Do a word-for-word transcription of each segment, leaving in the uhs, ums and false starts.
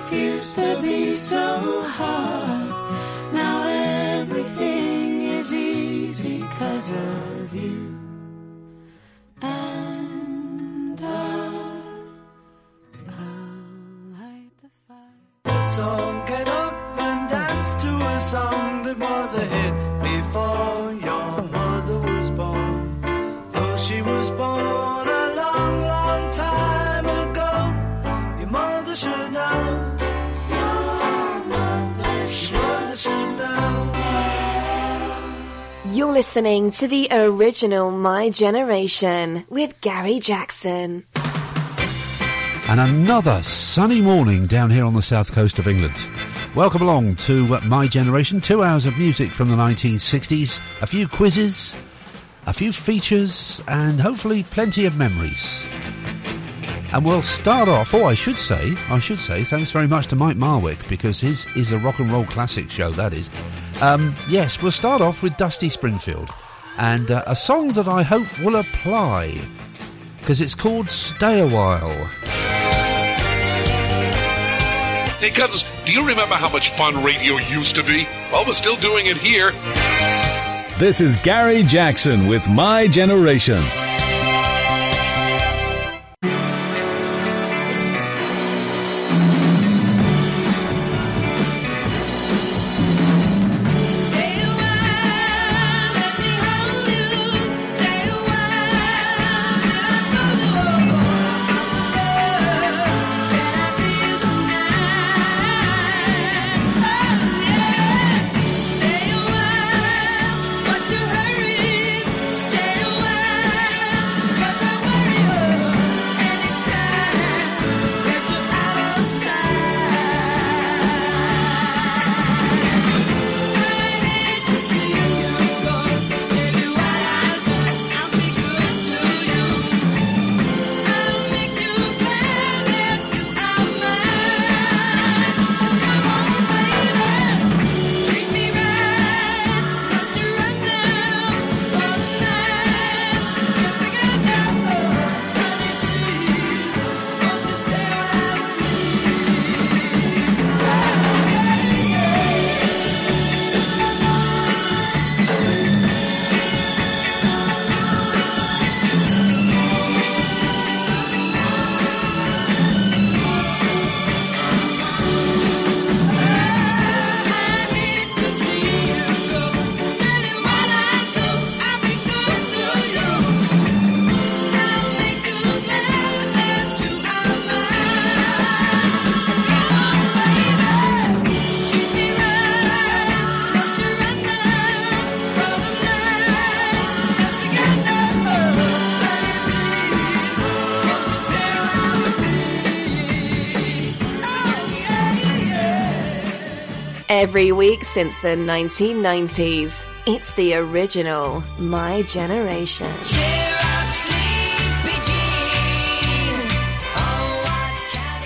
life used to be so hard. Now everything is easy 'cause of you. And I, I'll light the fire. Let's all get up and dance to a song that was a hit before your mother was born. Though she was born a long, long time ago, your mother should know. Your mother should, your mother should know. You're listening to the original My Generation with Gary Jackson. And another sunny morning down here on the south coast of England. Welcome along to uh, My Generation, two hours of music from the nineteen sixties, a few quizzes, a few features, and hopefully plenty of memories. And we'll start off, oh I should say, I should say, thanks very much to Mike Marwick, because his is a rock and roll classic show, that is. Um, yes, we'll start off with Dusty Springfield, and uh, a song that I hope will apply, because it's called Stay a While. Hey, cousins, do you remember how much fun radio used to be? Well, we're still doing it here. This is Gary Jackson with My Generation. Every week since the nineteen nineties, it's the original My Generation. Cheer up, sleepy Jean. Oh, what can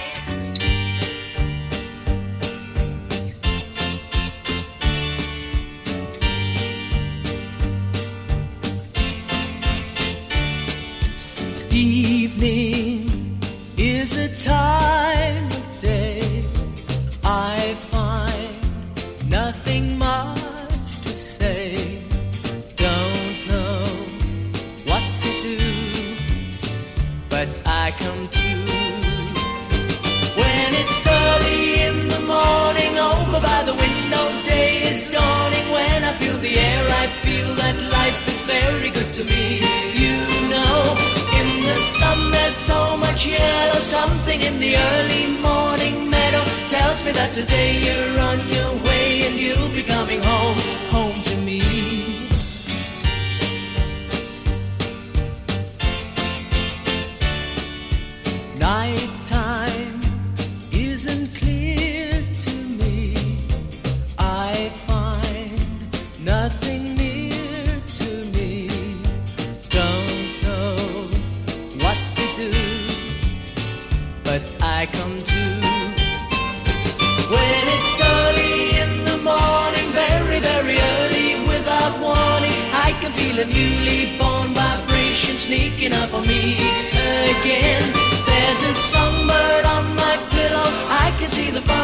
it? Evening is a time of day I find nothing much to say. Don't know what to do, but I come to. When it's early in the morning, over by the window, day is dawning. When I feel the air, I feel that life is very good to me. You know, in the sun there's so much yellow. Something in the early morning meadow tells me that today you're on your way and you'll be coming home, home to me. Nighttime isn't clear to me. I find nothing near to me. Don't know what to do, but I come to. When it's early in the morning, very, very early, without warning, I can feel a newly born vibration sneaking up on me again. There's a songbird on my pillow, I can see the fire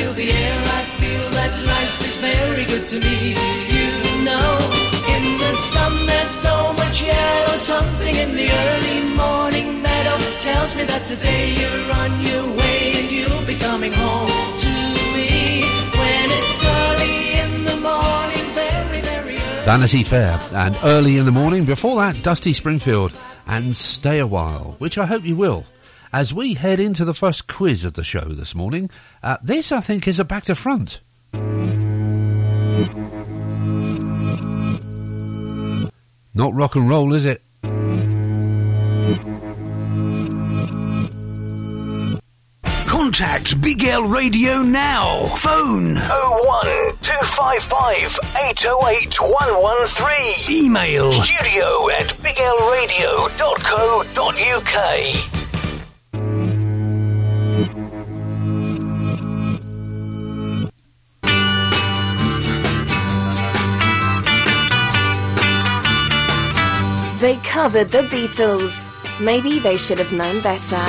feel the air, I feel that life is very good to me. You know, in the sun there's so much yellow, something in the early morning meadow tells me that today you're on your way and you'll be coming home to me. When it's early in the morning, very, very early. Vanity Fair and Early in the Morning. Before that, Dusty Springfield and Stay a While, which I hope you will. As we head into the first quiz of the show this morning, uh, this, I think, is a back to front. Not rock and roll, is it? Contact Big L Radio now. Phone oh one two five five eight oh eight one one three. Email studio at big l radio dot co dot uk. They covered the Beatles. Maybe they should have known better.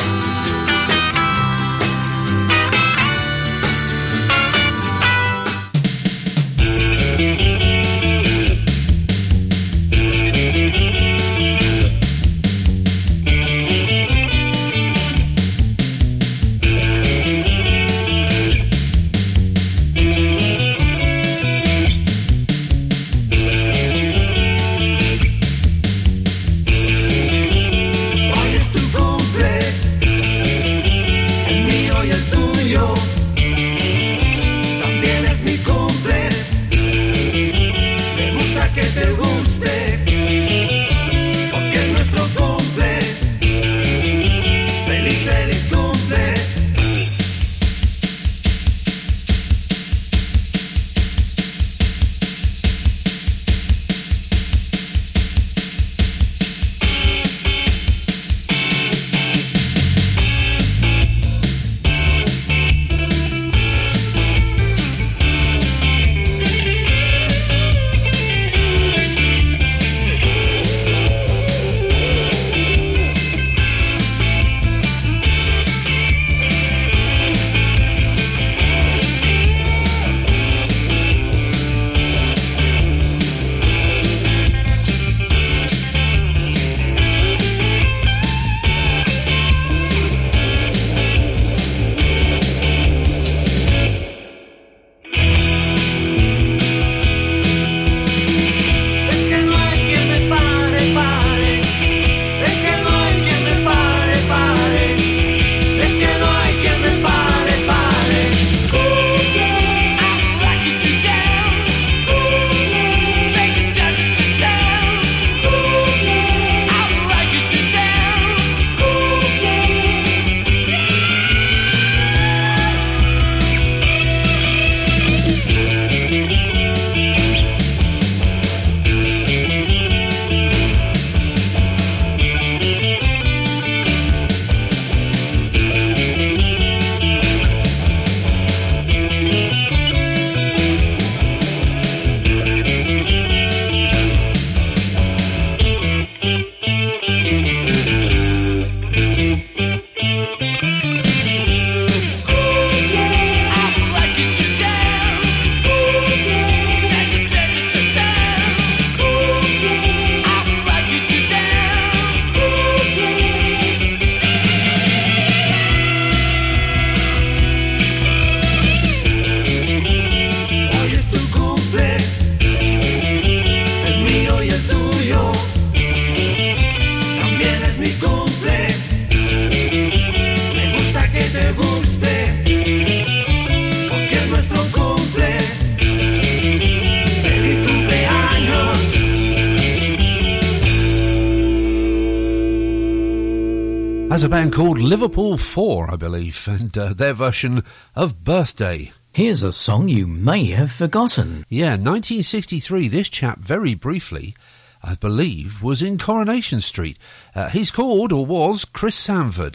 Has a band called Liverpool Four, I believe, and uh, their version of Birthday. Here's a song you may have forgotten. Yeah, nineteen sixty-three, this chap, very briefly, I believe, was in Coronation Street. Uh, he's called, or was, Chris Sanford.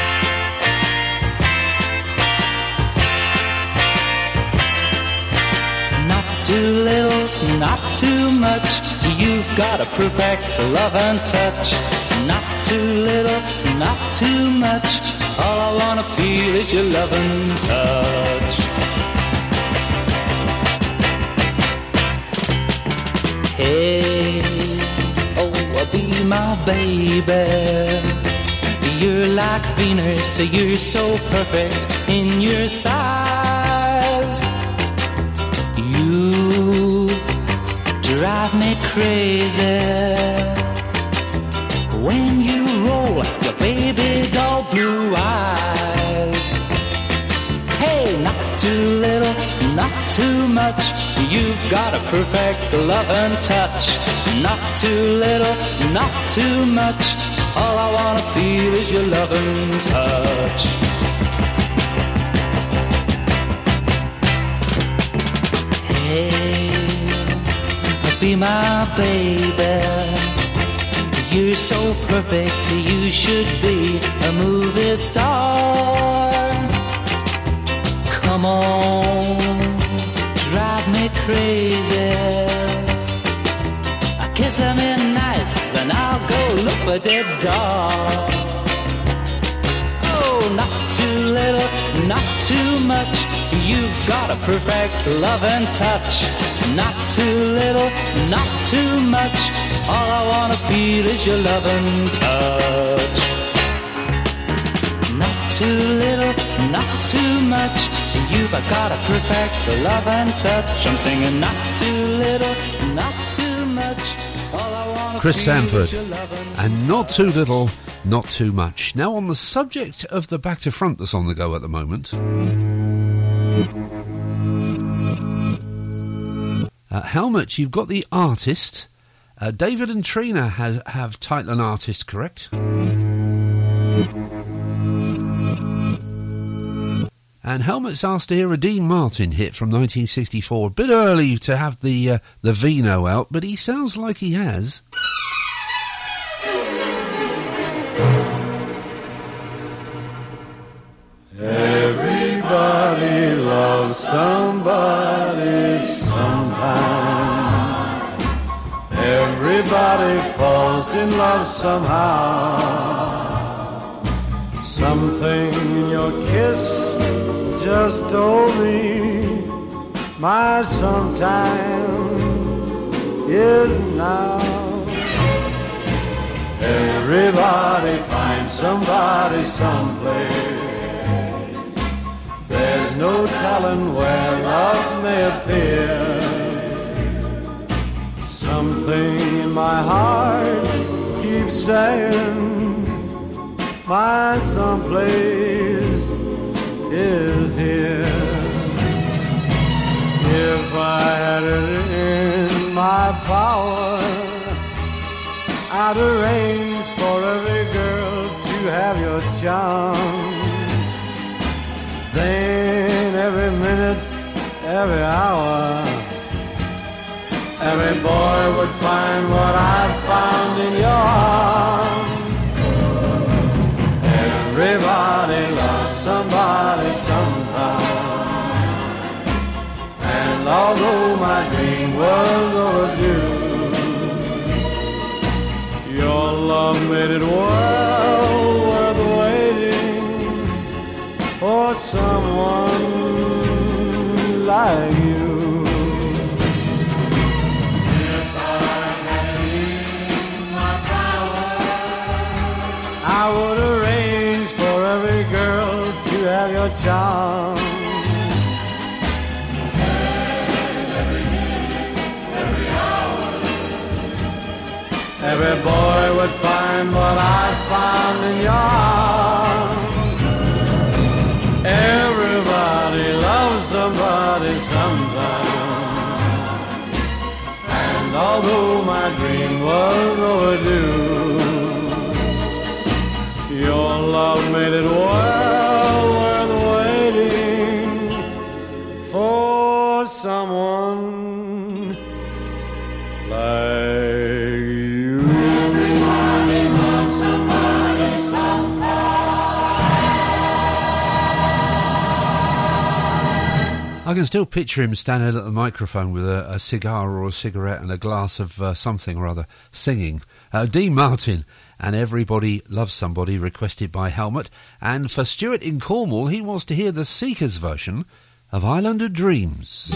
Not too little, not too much, you've got a perfect love and touch. Not too little, not too much, all I wanna feel is your love and touch. be my baby. You're like Venus, you're so perfect in your size. You drive me crazy when you roll your baby doll blue eyes. Hey, not too little, not too much. You've got a perfect loving touch. Not too little, not too much. All I wanna feel is your loving touch. Hey, be my baby. You're so perfect, you should be a movie star. Come on, drive me crazy. Kiss me nice and I'll go look a dead dog. Oh, not too little, not too much. You've got a perfect loving touch. Not too little, not too much. All I wanna feel is your loving touch. Not too little, not too much. You've got a perfect loving touch. I'm singing not too little, not too much. Chris Sanford, and Not Too Little, Not Too Much. Now, on the subject of the Back to Front that's on the go at the moment, uh, Helmut, you've got the artist. Uh, David and Trina has, have title and artist, correct? And Helmut's asked to hear a Dean Martin hit from nineteen sixty-four. A bit early to have the uh, the Vino out, but he sounds like he has. Everybody loves somebody sometime. Everybody falls in love somehow. Something in your kiss just told me my sometime is now. Everybody finds somebody someplace. There's no telling where love may appear. Something in my heart keeps saying my someplace is here. If I had it in my power, I'd arrange for every girl to have your charm. Then every minute, every hour, every boy would find what I found in your arms. Everybody loves somebody sometime. And although my dream was overdue, your love made it well worth waiting for someone like you. If I had it in my power, I would arrange for every girl to have your charm. And every minute, every hour, every boy would find what I found in your arms. Everybody loves somebody sometime. And although my dream was overdue, your love made it well worth waiting for someone like you. Everybody loves somebody sometime. I can still picture him standing at the microphone with a, a cigar or a cigarette and a glass of uh, something or other, singing. Uh, Dean Martin and Everybody Loves Somebody, requested by Helmut. And for Stuart in Cornwall, he wants to hear the Seekers version of Island of Dreams.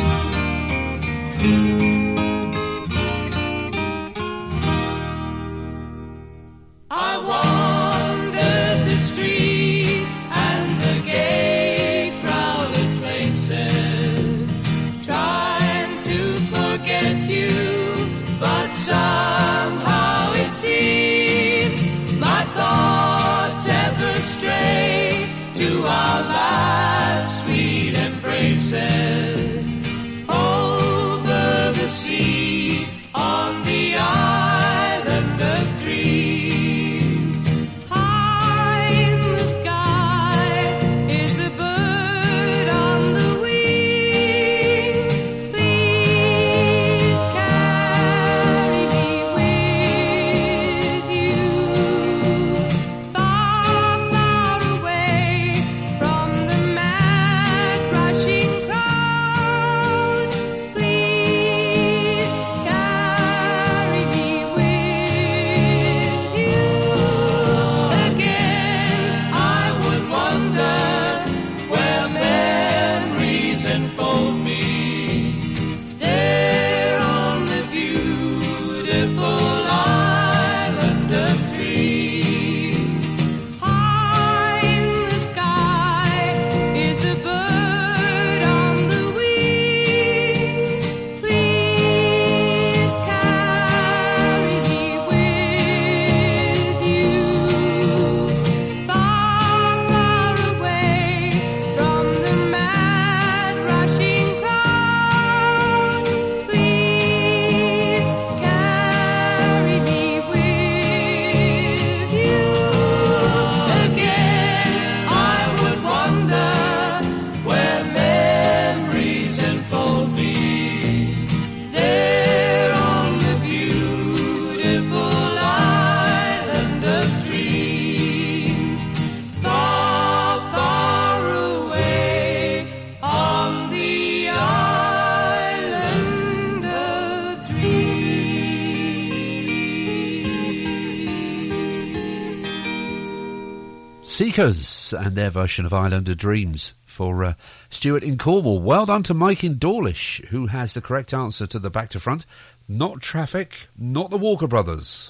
Seekers and their version of Islander Dreams for uh, Stuart in Cornwall. Well done to Mike in Dawlish, who has the correct answer to the back to front. Not Traffic, not the Walker Brothers.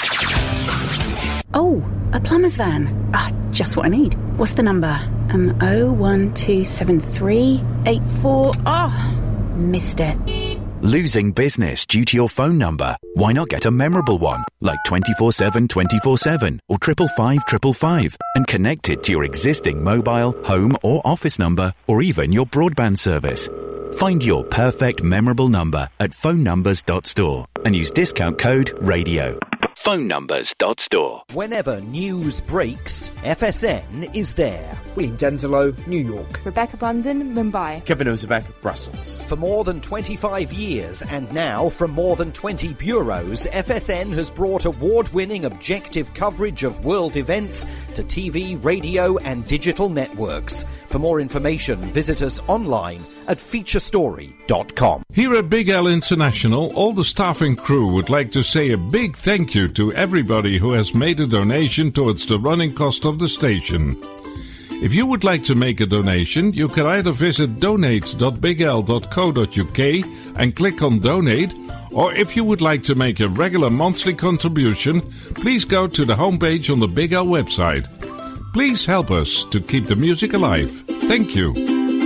Oh, a plumber's van. Ah, just what I need. What's the number? Um, oh one two seven three eight four. Ah, oh, missed it. Losing business due to your phone number? Why not get a memorable one, like twenty-four seven twenty-four seven or triple five triple five, and connect it to your existing mobile, home or office number, or even your broadband service. Find your perfect memorable number at phone numbers dot store and use discount code RADIO. phone numbers dot store. Whenever news breaks, F S N is there. William Denzelo, New York. Rebecca Bunden, Mumbai. Kevin Ozebek, Brussels. For more than twenty-five years, and now from more than twenty bureaus, F S N has brought award-winning objective coverage of world events to T V, radio and digital networks. For more information, visit us online at feature story dot com. Here at Big L International, all the staff and crew would like to say a big thank you to everybody who has made a donation towards the running cost of the station. If you would like to make a donation, you can either visit donate dot big l dot co dot u k and click on Donate, or if you would like to make a regular monthly contribution, please go to the homepage on the Big L website. Please help us to keep the music alive. Thank you.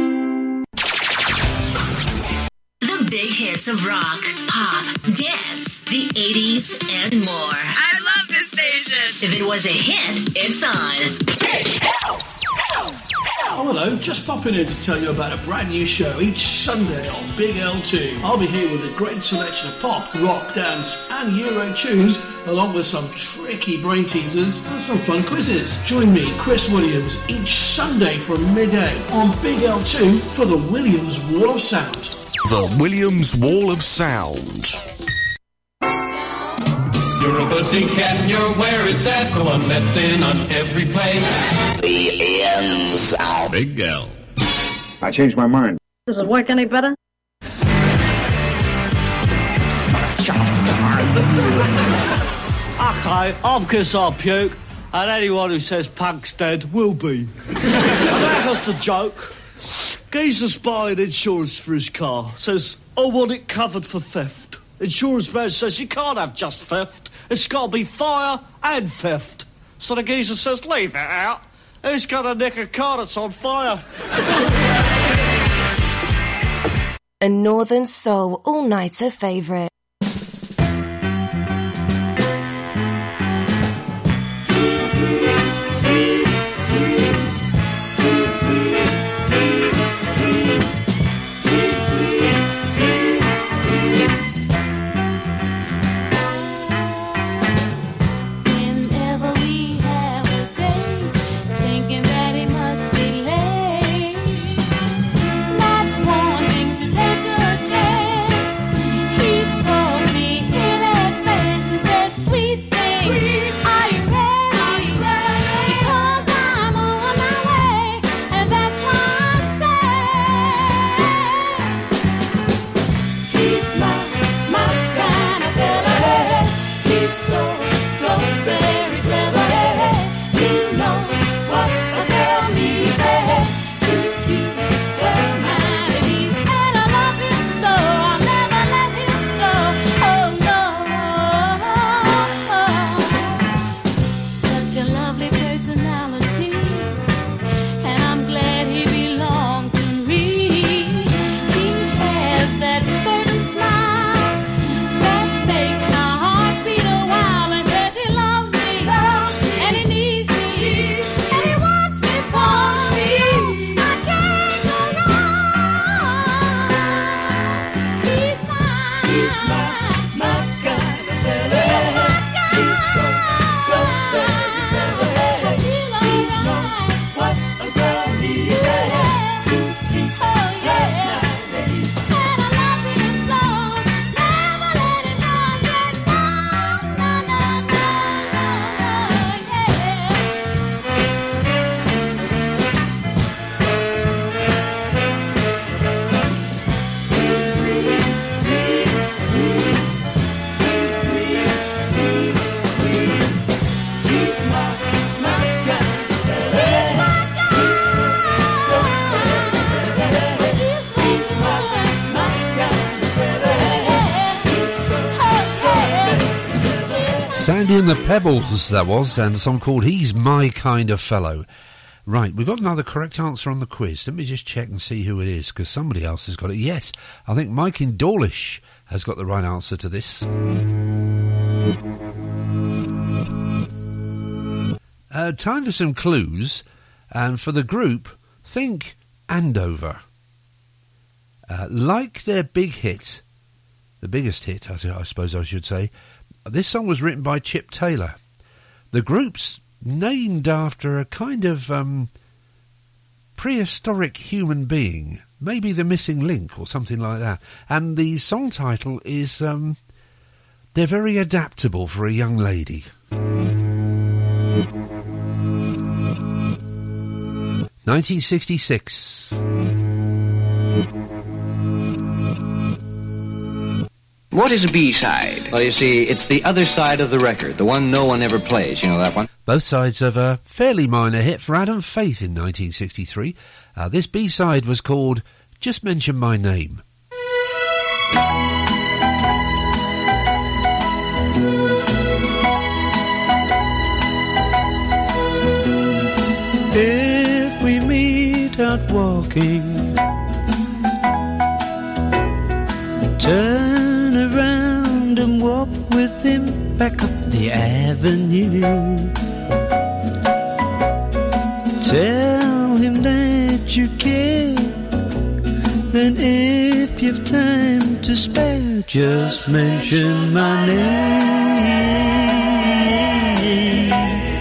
The big hits of rock, pop, dance, the eighties, and more. I love this station. If it was a hit, it's on. Oh, hello, just popping in to tell you about a brand new show each Sunday on Big L two. I'll be here with a great selection of pop, rock, dance and Euro tunes, along with some tricky brain teasers and some fun quizzes. Join me, Chris Williams, each Sunday from midday on Big L two for the Williams Wall of Sound. The Williams Wall of Sound. You're a pussycat and you're where it's at. Come on, let's in on every play. The ends out. Big L. I changed my mind. Does it work any better? Okay, I'm Kiss Our Puke, and anyone who says Punk's dead will be. That was the joke. Geezer's buying insurance for his car. Says, I want it covered for theft. Insurance man says you can't have just theft. It's got to be fire and theft. So the geezer says, leave it out. Who's going to nick a car that's on fire? A Northern Soul all-nighter favourite. Not wanting to take a chance, keep Sandy and the Pebbles, that was, and a song called He's My Kind of Fellow. Right, we've got another correct answer on the quiz. Let me just check and see who it is, because somebody else has got it. Yes, I think Mike in Dawlish has got the right answer to this. Uh, time for some clues, and for the group, think Andover. Uh, like their big hit, the biggest hit, I suppose I should say, this song was written by Chip Taylor. The group's named after a kind of um, prehistoric human being, maybe the missing link or something like that. And the song title is, um, they're very adaptable for a young lady. nineteen sixty-six. What is a B-side? Well, you see, it's the other side of the record, the one no one ever plays. You know that one? Both sides of a fairly minor hit for Adam Faith in nineteen sixty-three. Uh, this B-side was called Just Mention My Name. If we meet out walking, turn around and walk with him back up the avenue. Tell him that you care. Then if you've time to spare, just mention my name.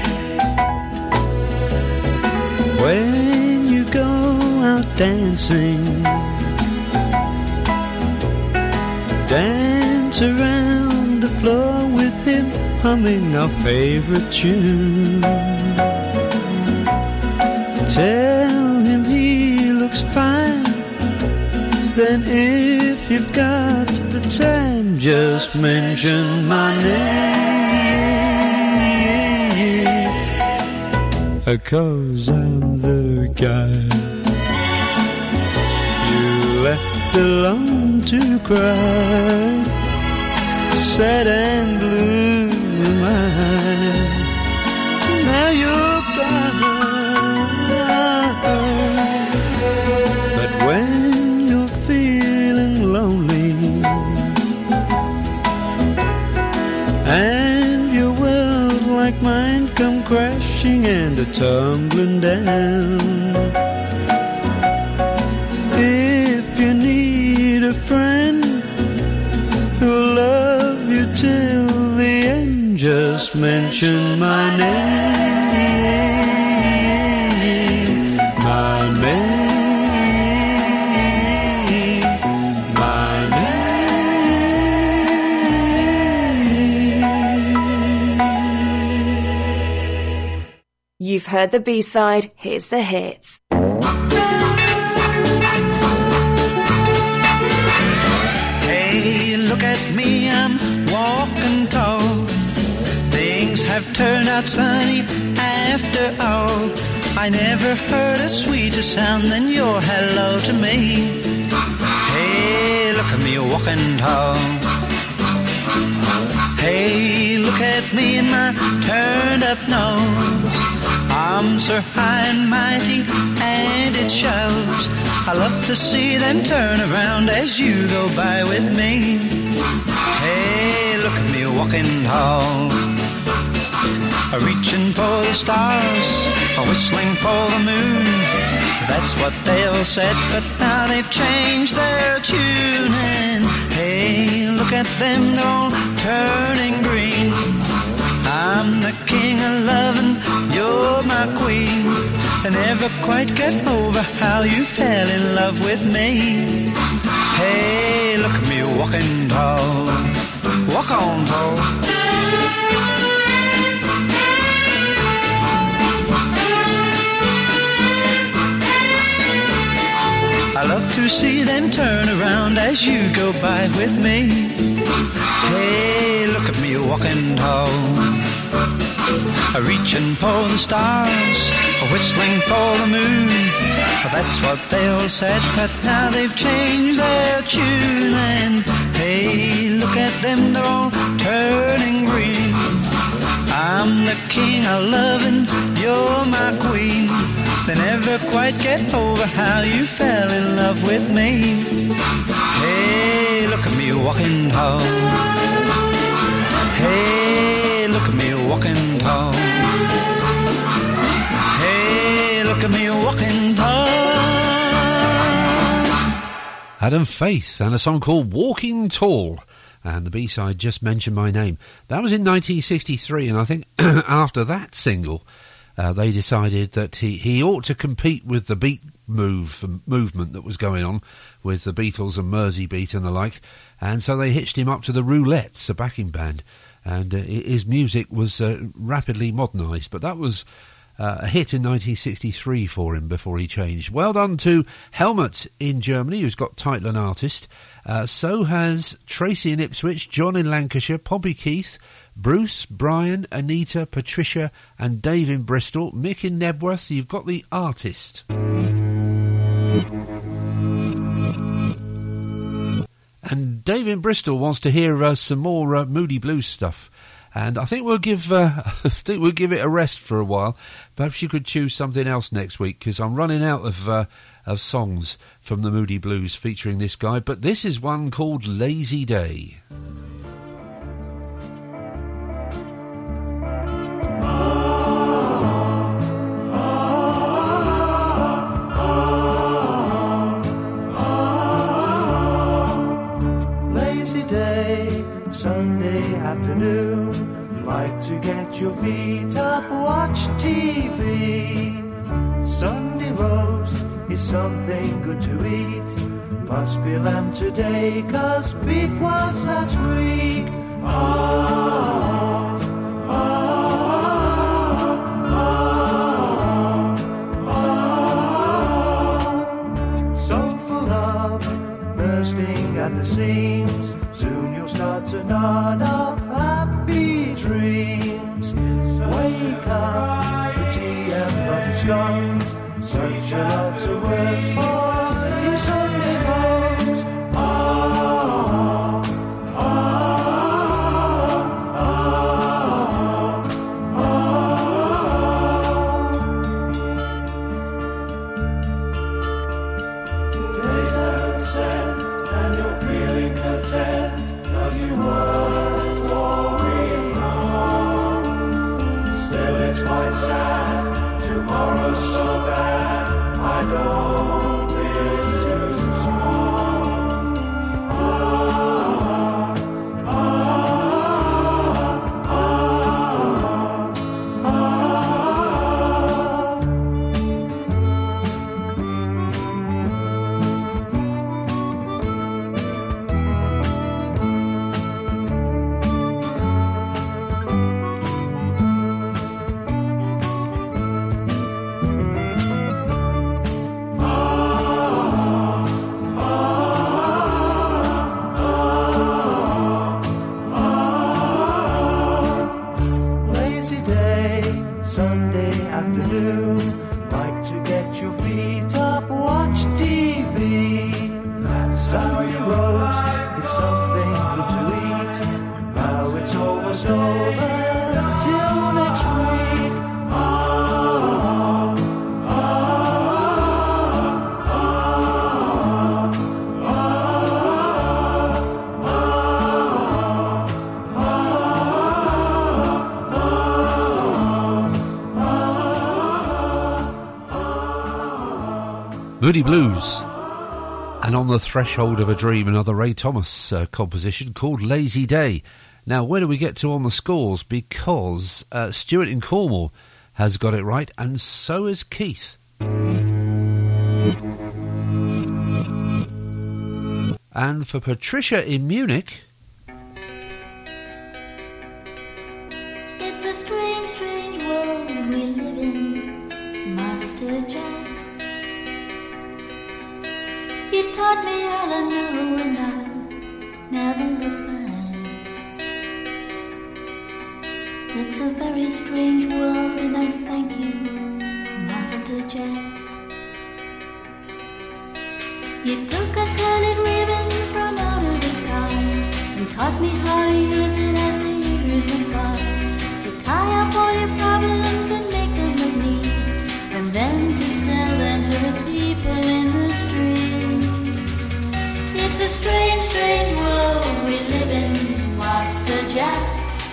When you go out dancing, dance around the floor with him, humming our favorite tune. Tell him he looks fine. Then if you've got the time, just mention my name. 'Cause I'm the guy you left alone to cry, sad and blue mine. Now you're gone. But when you're feeling lonely and your world like mine come crashing and a tumbling down, if you need a friend who'll love you till the end, just mention my name. My name, my name. You've heard the B-side, here's the hits. Hey, look at me, I'm walking tall. Things have turned out sunny after all. I never heard a sweeter sound than your hello to me. Hey, look at me walking tall. Hey, look at me and my turned up nose. I'm so high and mighty and it shows. I love to see them turn around as you go by with me. Hey, look at me walking tall. Reaching for the stars, whistling for the moon. That's what they all said, but now they've changed their tune. And hey, look at them, they're all turning green. I'm the king of love and you're my queen. I never quite get over how you fell in love with me. Hey, look at me walking tall. Walk on tall. I love to see them turn around as you go by with me. Hey, look at me walking tall. Reaching for the stars, whistling for the moon. That's what they all said, but now they've changed their tune. And hey, look at them, they're all turning green. I'm the king of loving, you're my queen. They never quite get over how you fell in love with me. Hey, look at me walking tall. Hey, look at me walking tall. Hey, look at me walking tall. Adam Faith and a song called Walking Tall. And the B-side just mentioned my name. That was in nineteen sixty-three, and I think after that single, uh, they decided that he, he ought to compete with the beat move movement that was going on with the Beatles and Mersey Beat and the like. And so they hitched him up to the Roulettes, a backing band. And uh, his music was uh, rapidly modernised. But that was uh, a hit in nineteen sixty-three for him before he changed. Well done to Helmut in Germany, who's got Title and Artist. Uh, so has Tracy in Ipswich, John in Lancashire, Poppy Keith, Bruce, Brian, Anita, Patricia and Dave in Bristol. Mick in Nebworth, you've got the Artist. And Dave in Bristol wants to hear uh, some more uh, Moody Blues stuff. And I think we'll give uh, I think we'll give it a rest for a while. Perhaps you could choose something else next week, because I'm running out of uh, of songs from the Moody Blues featuring this guy. But this is one called Lazy Day. Lazy day, Sunday afternoon, like to get your feet up, watch T V. Sunday roast is something good to eat. Must be lamb today, 'cause beef was last week. Oh, oh, oh, oh. So full of bursting at the seams, soon you'll start to nod of happy dreams. Wake up for tea and butter scones, such a lot to work for in Sunday roast. Oh, oh, oh, oh, oh. Days haven't sent and you're feeling content, 'cause you worked going home. Still it's quite sad, tomorrow's so bad, I don't feel too strong. Oh, oh, oh, oh, oh. Lazy day, Sunday afternoon, like to get your feet up, watch T V. Sunday roast is something good to eat. Now it's almost over, till next week. Oh, oh, oh, oh, Moody Blues. And On the Threshold of a Dream, another Ray Thomas uh, composition called Lazy Day. Now, where do we get to on the scores? Because uh, Stuart in Cornwall has got it right, and so has Keith. And for Patricia in Munich... It's a strange, strange world we live in, Master Jack. You taught me all I know and I'll never look back. It's a very strange world and I thank you, Master Jack. You took a colored ribbon from out of the sky and taught me how to use it as the years went by. To tie up all your problems and make them with me, and then to sell them to the people in the street. It's a strange, strange world we live in, Master Jack.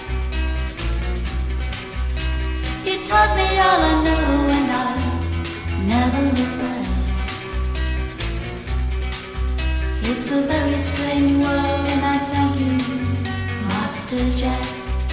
You taught me all I knew and I never look back. It's a very strange world and I thank you, Master Jack.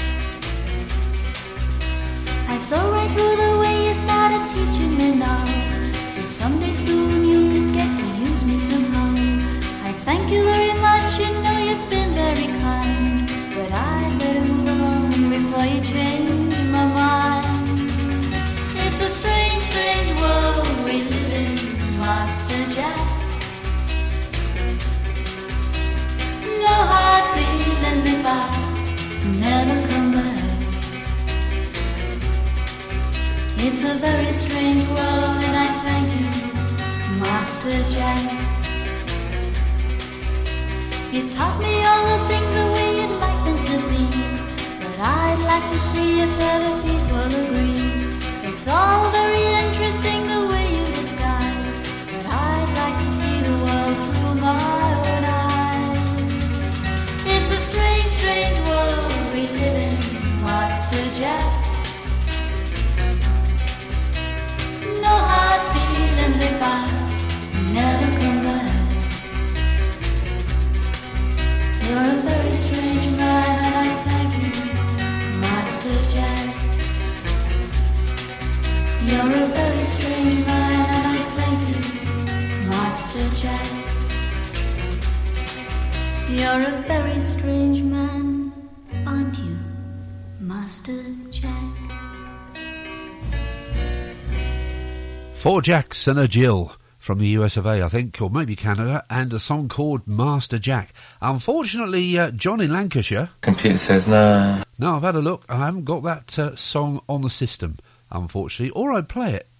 I saw right through the way you started teaching me now, so someday soon you could get to use me somehow. I thank you very much, you know you've been very kind, but I better move on before you change my mind. It's a strange, strange world we live in, Master Jack. No hard feelings if I never come back. It's a very strange world and I thank you, Master Jack. You taught me all those things the way you'd like them to be, but I'd like to see if other people agree. It's all very interesting the way you disguise, but I'd like to see the world through my own eyes. It's a strange, strange world we live in, Master Jack. No hard feelings if I never come back. You're a very strange man and I thank you, Master Jack. You're a very strange man and I thank you, Master Jack. You're a very strange man, aren't you, Master Jack? Four Jacks and a Jill from the U S of A, I think, or maybe Canada, and a song called Master Jack. Unfortunately, uh, John in Lancashire... Computer says no. No, I've had a look. I haven't got that uh, song on the system, unfortunately. Or I'd play it.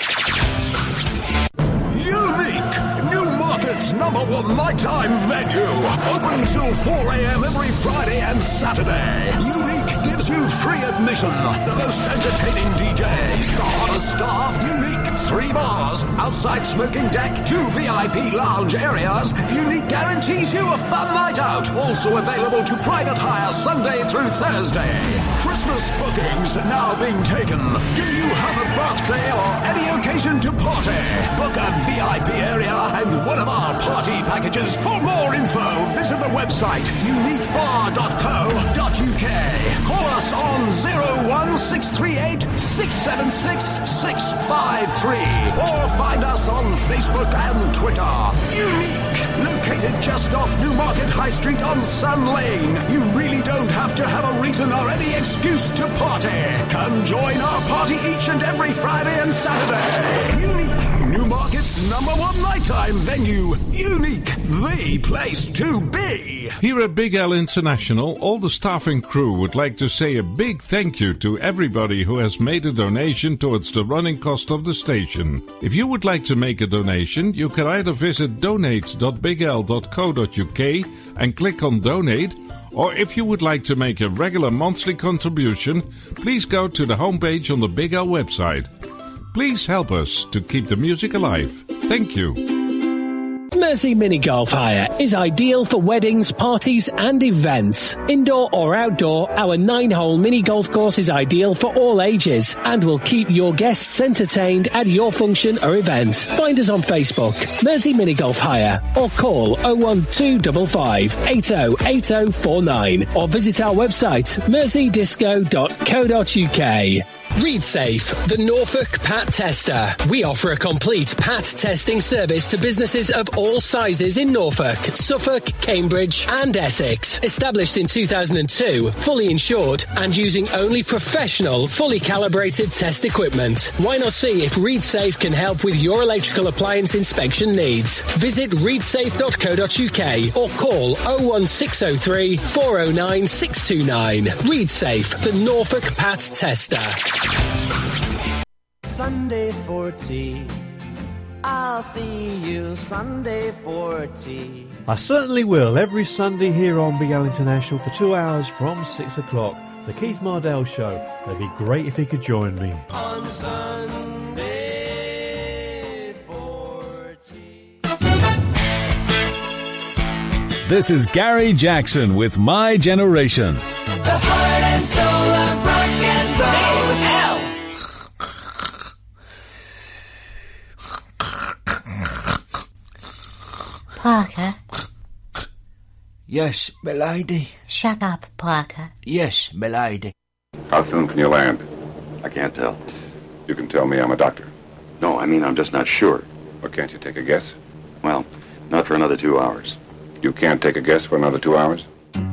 Unique! Newmarket's number one nighttime venue. Open till four a.m. every Friday and Saturday. Unique gives you free admission. The most entertaining D Js, the hottest staff. Unique. Three bars, outside smoking deck, two V I P lounge areas. Unique guarantees you a fun night out. Also available to private hire Sunday through Thursday. Christmas bookings are now being taken. Do you have a birthday or any occasion to party? Book a V I P area and one of our party packages. For more info, visit the website unique bar dot co dot uk. Call us on zero one six three eight six seven six six five three or find us on Facebook and Twitter. Unique, located just off Newmarket High Street on Sun Lane. You really don't have to have a reason or any excuse to party. Come join our party each and every Friday and Saturday. Unique, Newmarket's number one nighttime venue. Unique, the place to be. Here at Big L International, all the staff and crew would like to say a big thank you to everybody who has made a donation towards the running cost of the station. If you would like to make a donation, you can either visit donate dot big l dot co dot uk and click on donate, or if you would like to make a regular monthly contribution, please go to the homepage on the Big L website. Please help us to keep the music alive. Thank you. Mersey Mini Golf Hire is ideal for weddings, parties and events. Indoor or outdoor, our nine-hole mini golf course is ideal for all ages and will keep your guests entertained at your function or event. Find us on Facebook, Mersey Mini Golf Hire, or call oh one two five five eight oh eight oh four nine or visit our website, mersey disco dot co dot uk. ReadSafe, the Norfolk Pat Tester. We offer a complete Pat testing service to businesses of all sizes in Norfolk, Suffolk, Cambridge and Essex. Established in two thousand two, fully insured and using only professional, fully calibrated test equipment. Why not see if ReadSafe can help with your electrical appliance inspection needs? Visit read safe dot co dot uk or call oh one six oh three four oh nine six two nine. ReadSafe, the Norfolk Pat Tester. Sunday for tea. I'll see you Sunday for tea. I certainly will, every Sunday here on Big O International for two hours from six o'clock. The Keith Mardell Show. It'd be great if he could join me. On Sunday fourteen. This is Gary Jackson with My Generation. The heart and soul of rock and roll. Parker? Yes, milady. Shut up, Parker. Yes, milady. How soon can you land? I can't tell. You can tell me I'm a doctor. No, I mean I'm just not sure. Well, can't you take a guess? Well, not for another two hours. You can't take a guess for another two hours?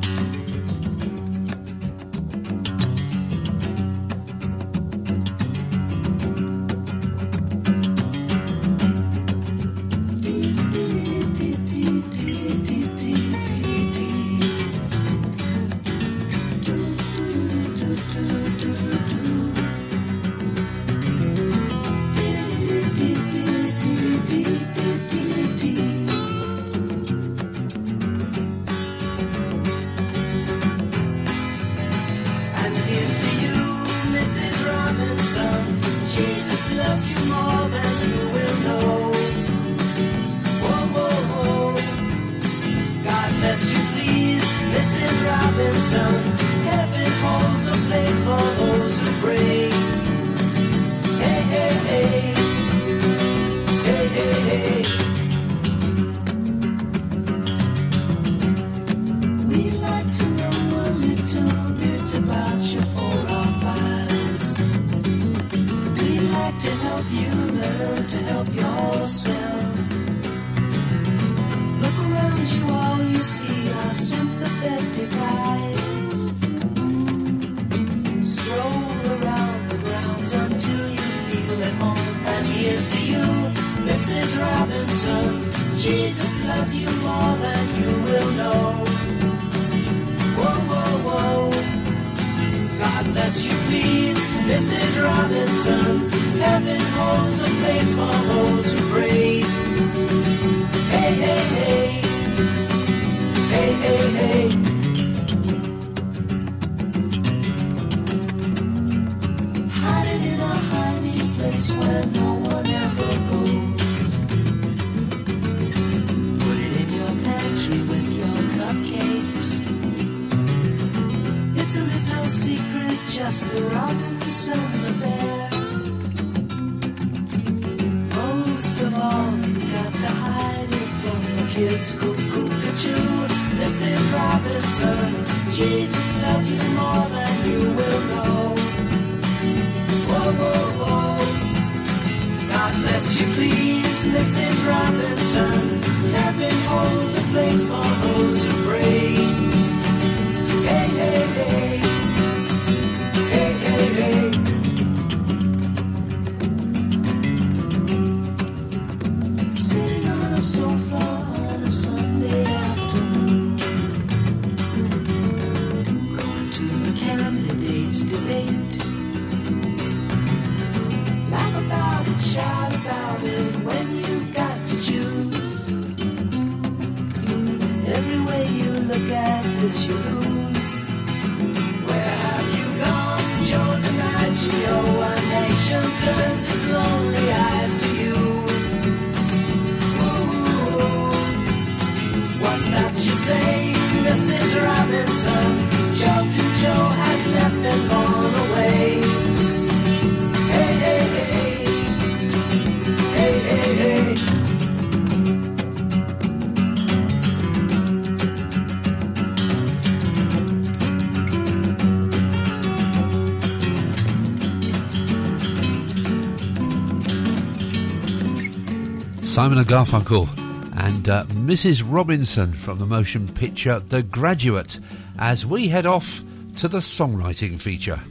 Simon and Garfunkel and uh, Missus Robinson from the motion picture The Graduate, as we head off to the songwriting feature.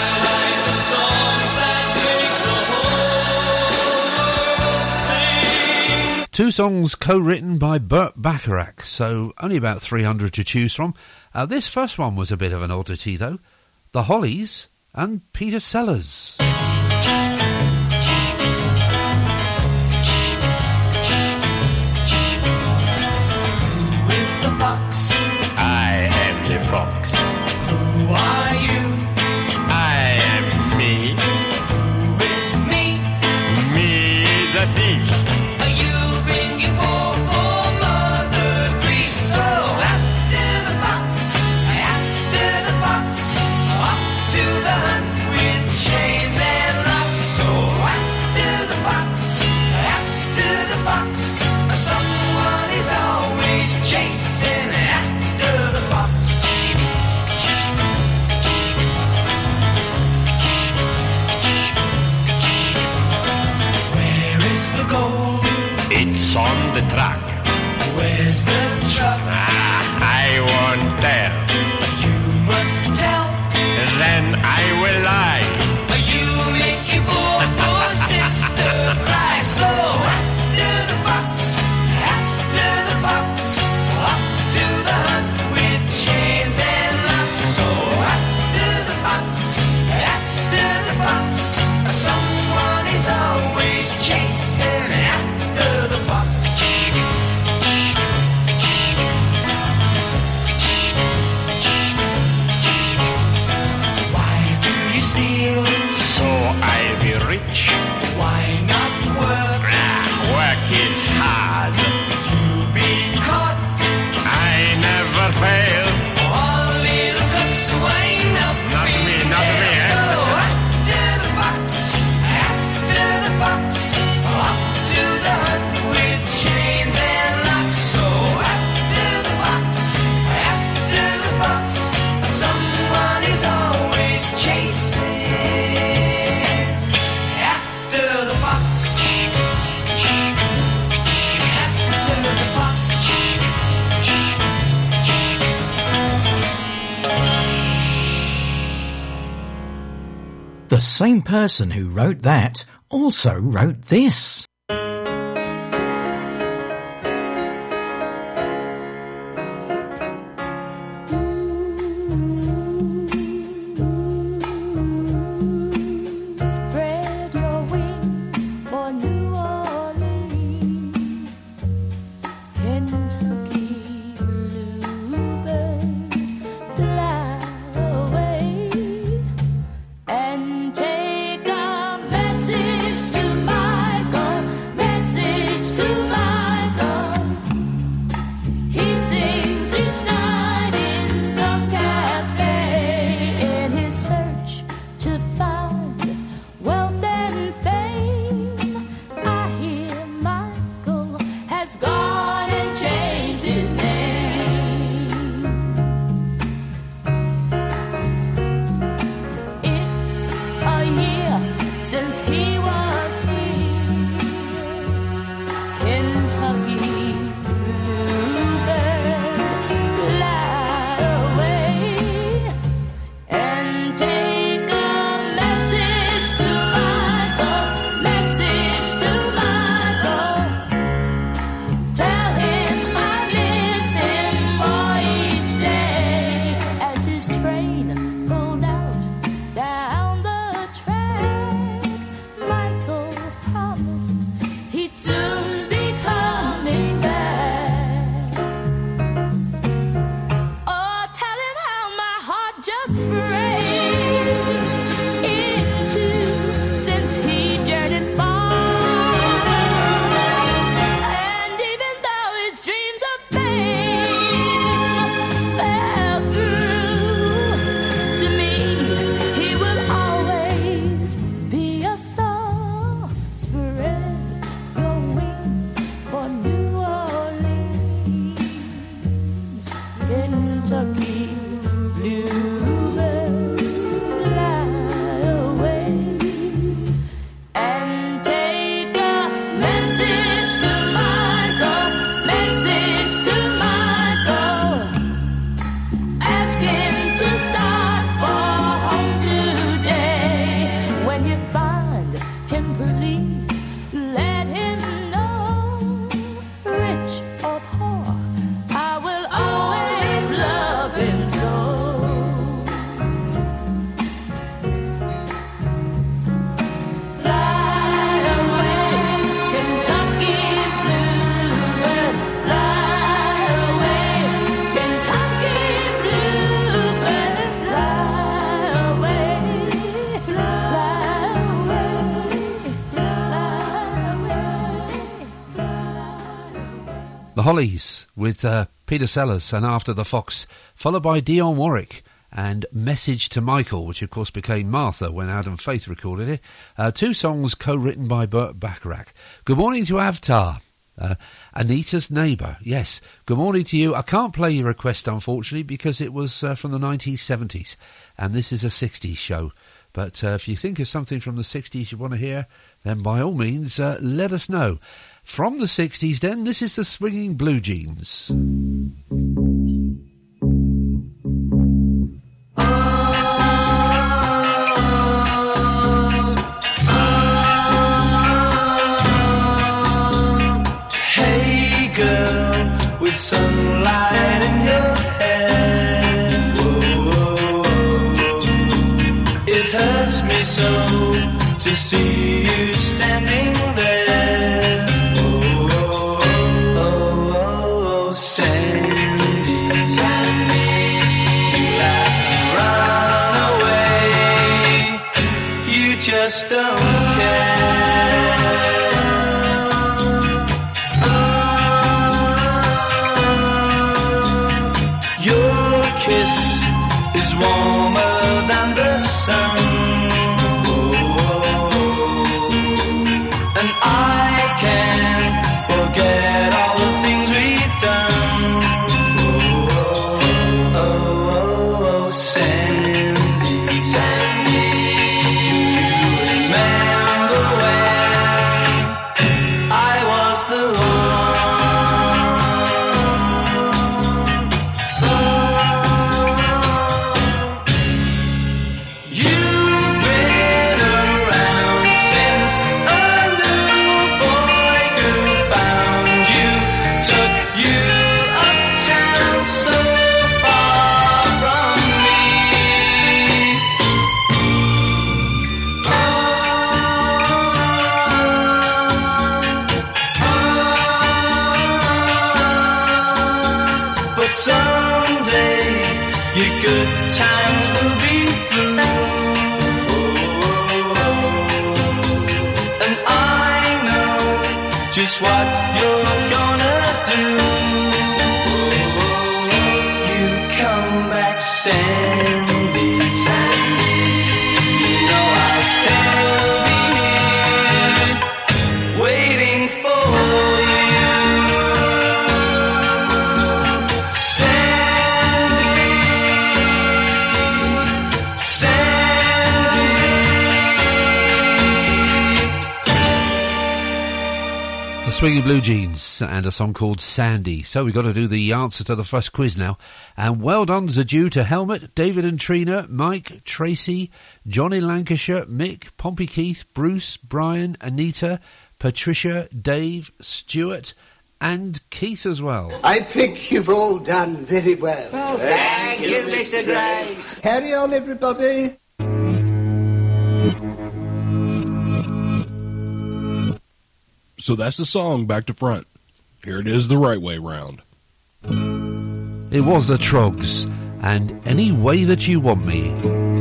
Two songs co-written by Burt Bacharach, so only about three hundred to choose from. Uh, this first one was a bit of an oddity though. The Hollies and Peter Sellers. The fox. I am the fox. Who are you? The same person who wrote that also wrote this. Spread your wings for New Orleans, Kentucky bluebird, fly away and take a message to Michael, message to Michael. He sings each night in some cafe in his search to find wealth and fame. I hear Michael has gone and changed his name. It's a year since he was here. Kentucky bluebird, fly away and take a message to Michael, message to Michael. Tell him I miss him more each day. As his train pulled out down the track, Michael promised he'd soon be coming back. Oh, tell him how my heart just breaks in two since he journeyed far. And even though his dreams of fame fell through, to me he will always be a star. Spread your wings for New Orleans, Kentucky bluebird, fly away and take a message to Michael, message to Michael. Ask him to start for home today. When you find him, please let him know. Rich or poor, I will always love him so. Fly away, Kentucky bluebird, fly away, Kentucky bluebird, fly away, fly away, fly away. The Hollies with uh, Peter Sellers and After the Fox, followed by Dionne Warwick and Message to Michael, which of course became Martha when Adam Faith recorded it. Uh, two songs co-written by Burt Bacharach. Good morning to Avtar. Uh, Anita's Neighbour, yes. Good morning to you. I can't play your request, unfortunately, because it was uh, from the nineteen seventies, and this is a sixties show. But uh, if you think of something from the sixties you want to hear, then by all means, uh, let us know. From the sixties, then, this is the Swinging Blue Jeans. Hey girl, with sunlight in your hair. Whoa, it hurts me so to see you standing there. Oh, oh, oh, Sandy, Sandy, you like to run away. You just don't care. Your kiss is warmer than the sun. And I can't forget all the things we've done. Oh, oh, oh, Sandy, Sandy, do you remember? but someday your good times will be through. And I know just what you're gonna do. You come back, Sandy, Sandy. You know I'll still be here, waiting for you. Sandy, Sandy. The Swinging Blue Jeans and a song called Sandy. So we've got to do the answer to the first quiz now. And well done's are due to Helmut, David and Trina, Mike, Tracy, John in Lancashire, Mick, Pompey Keith, Bruce, Brian, Anita, Patricia, Dave, Stuart and Keith as well. I think you've all done very well. Oh, thank you, Mister Grace. Carry on, everybody. So that's the song, back to front. Here it is the right way round. It was the Trogs and Any Way That You Want Me.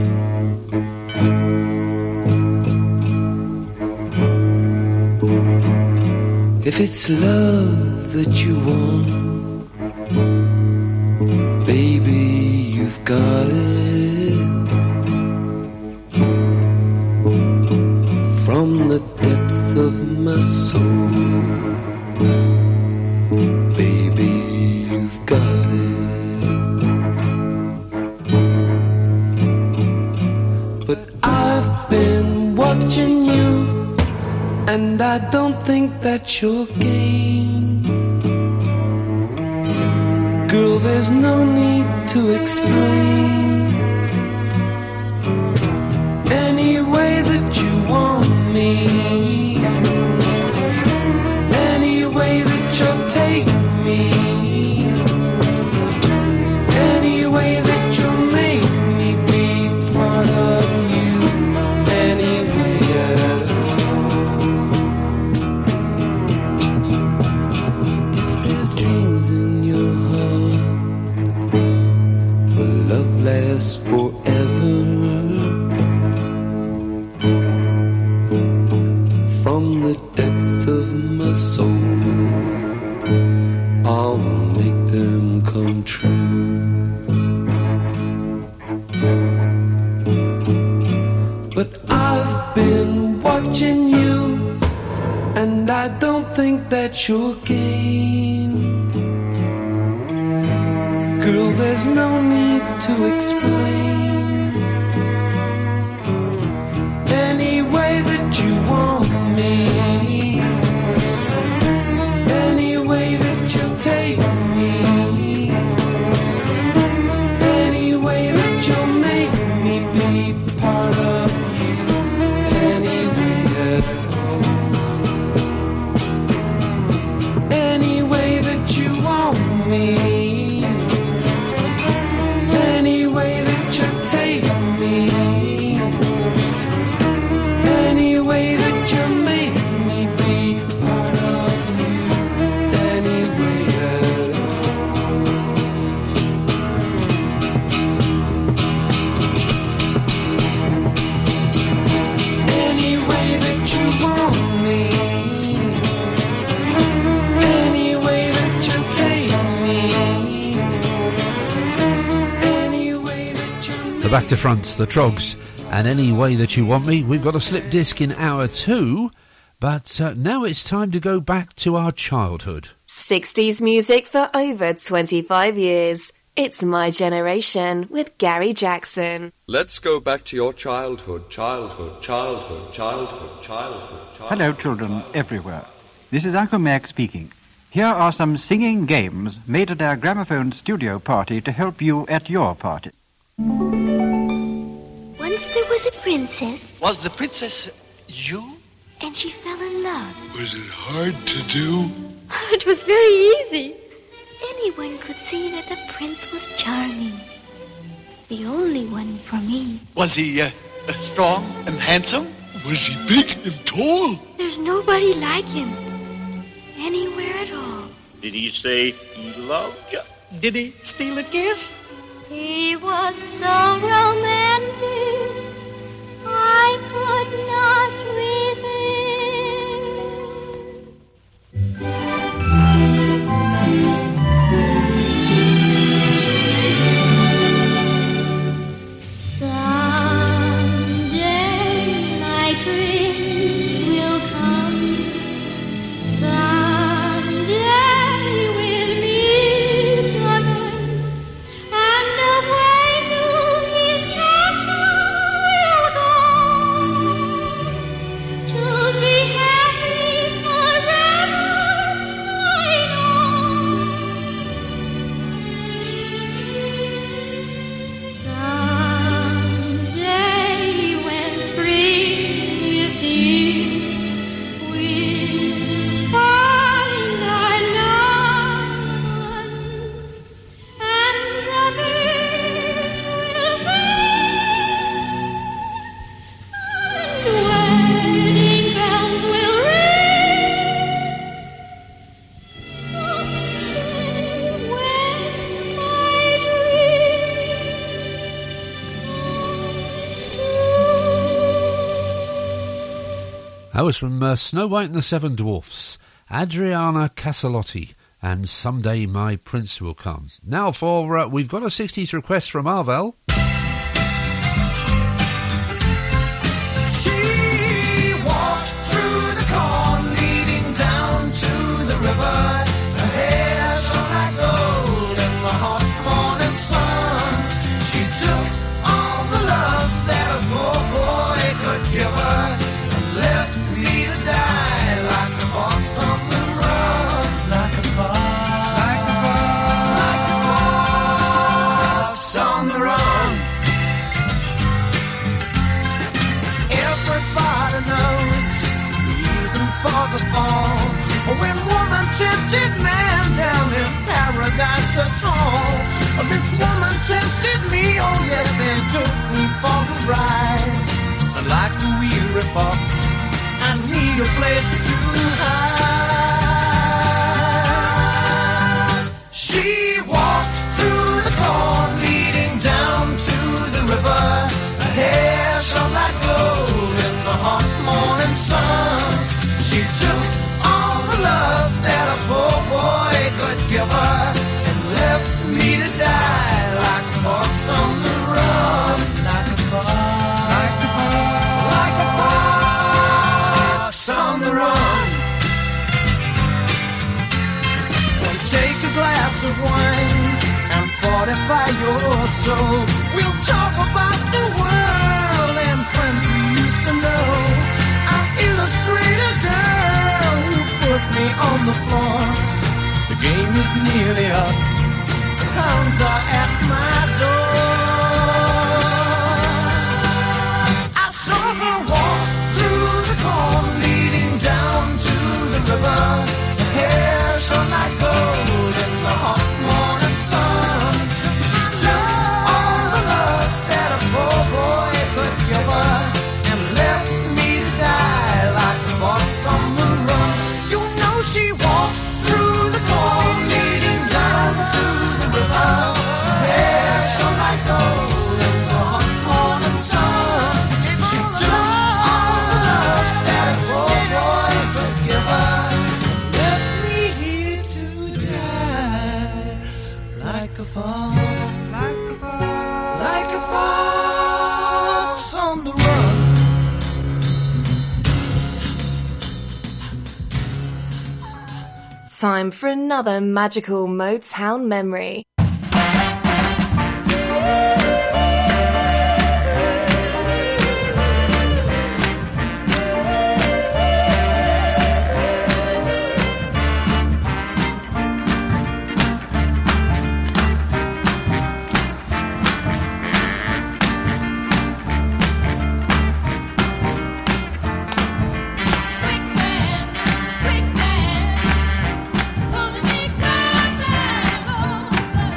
If it's love that you want, baby, you've got it. From the depth of my soul, baby, you've got it. But I've been watching you, and I don't think that you're game. Girl, there's no need to explain. Any way that you want me, any way that you'll take me, any way that you'll make me be part of you, any way at all. If there's dreams in your heart, will love last forever? From the depths of my soul, I'll make them come true. But I've been watching you, and I don't think that you're game. Girl, there's no need to explain. Any way that you want me, any way that you'll take me, any way that you'll make me be part of you, any way at all. Any way that you want me, any way that you'll take me, any way that you make me be part of you, any way at all. Any way that you want me, any way that you take me, any way that you make. The Back to Front, the Trogs and Any Way That You Want Me. We've got a slip disc in hour two, but uh, now it's time to go back to our childhood. sixties music for over twenty-five years. It's My Generation with Gary Jackson. Let's go back to your childhood, childhood, childhood, childhood, childhood, childhood. Hello, children everywhere. This is Uncle Mac speaking. Here are some singing games made at our gramophone studio party to help you at your party. Once there was a princess. Was the princess you? And she fell in love. Was it hard to do? It was very easy. Anyone could see that the prince was charming. The only one for me. Was he uh, strong and handsome? Was he big and tall? There's nobody like him. Anywhere at all. Did he say he loved you? Did he steal a kiss? He was so romantic, I could not resist. Someday my prince will come. Someday we'll meet again, and away to his castle we'll go, to be happy forever, I know. Someday when spring is here, we'll find our love, and the birds will sing, and wedding bells will ring. Someday when my That was from uh, Snow White and the Seven Dwarfs, Adriana Casalotti, and Someday My Prince Will Come. Now for, uh, we've got a sixties request from Arvel. She walked through the corn leading down to the river. Her hair shone like gold in the hot morning sun. She took all the love that a poor boy could give her and left me to die like a fox on the run. Like a fox, like a fox, like a fox on the run. Everybody knows the reason for the fall. When woman tempted man down in paradise's hall. This woman tempted me, oh yes, and took me for a ride. And like a weary fox, I need a place to hide. She walked through the corn leading down to the river. Her hair shone like gold in the hot morning sun. She took all the love that a poor boy could give her and left me to die like a fox on the run. Like a fox, like a fox, like a fox on the run. Well, take a glass of wine and fortify your soul. We'll talk about the world and friends we used to know. I'll illustrate a girl who put me on the floor. The game is nearly up. The hounds are at my door. I saw her walk through the corn leading down to the river. Her hair shone like gold in the hot morning sun. She took all the love that a poor boy could give her and left me to die like a fox on the run. You know she walked through the corn leading down to the river. Her hair shone like gold in the hot morning sun. She took all the love that a poor boy could give her and left me here to die like a fox, like a fox, like a fox on the run. Time for another magical Motown memory. Quicksand, quicksand, pulling me closer and closer.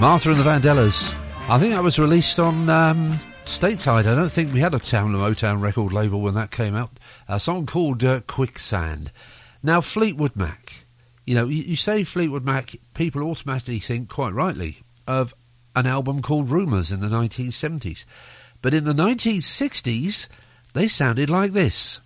Martha and the Vandellas. I think that was released on um, Stateside. I don't think we had a Town and Motown record label when that came out. A song called uh, Quicksand. Now, Fleetwood Mac. You know, you, you say Fleetwood Mac, people automatically think, quite rightly, of an album called Rumours in the nineteen seventies. But in the nineteen sixties, they sounded like this.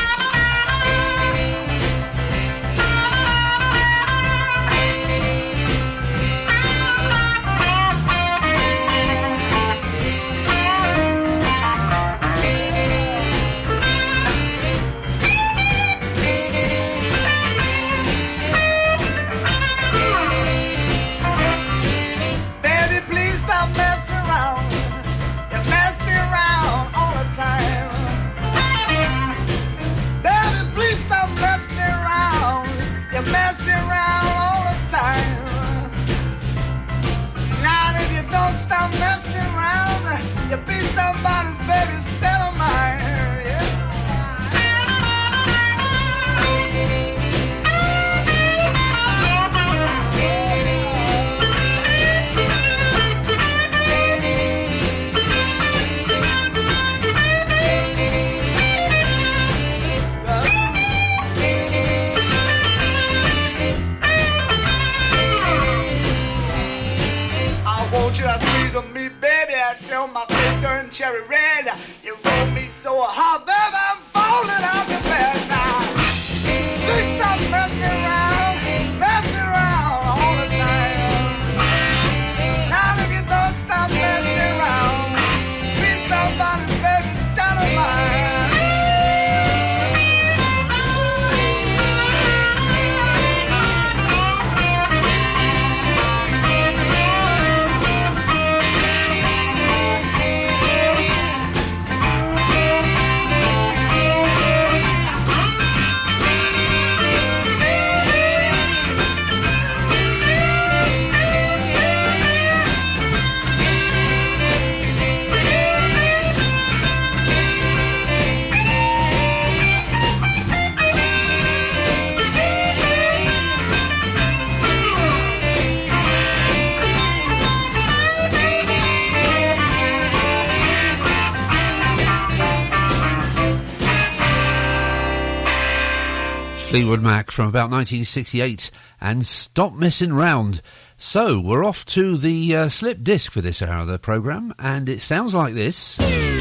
You be somebody's baby, still of mine. I want you to squeeze on me, baby. I tell my face turn cherry red. You roll me so hard, baby, I'm falling out the bed now. Please stop messing around, messing around all the time. Now if you don't stop messing around, be somebody's baby, stand of mine. Fleetwood Mac from about nineteen sixty-eight and Stop Messing Round. So we're off to the uh, slip disc for this hour of the programme, and it sounds like this.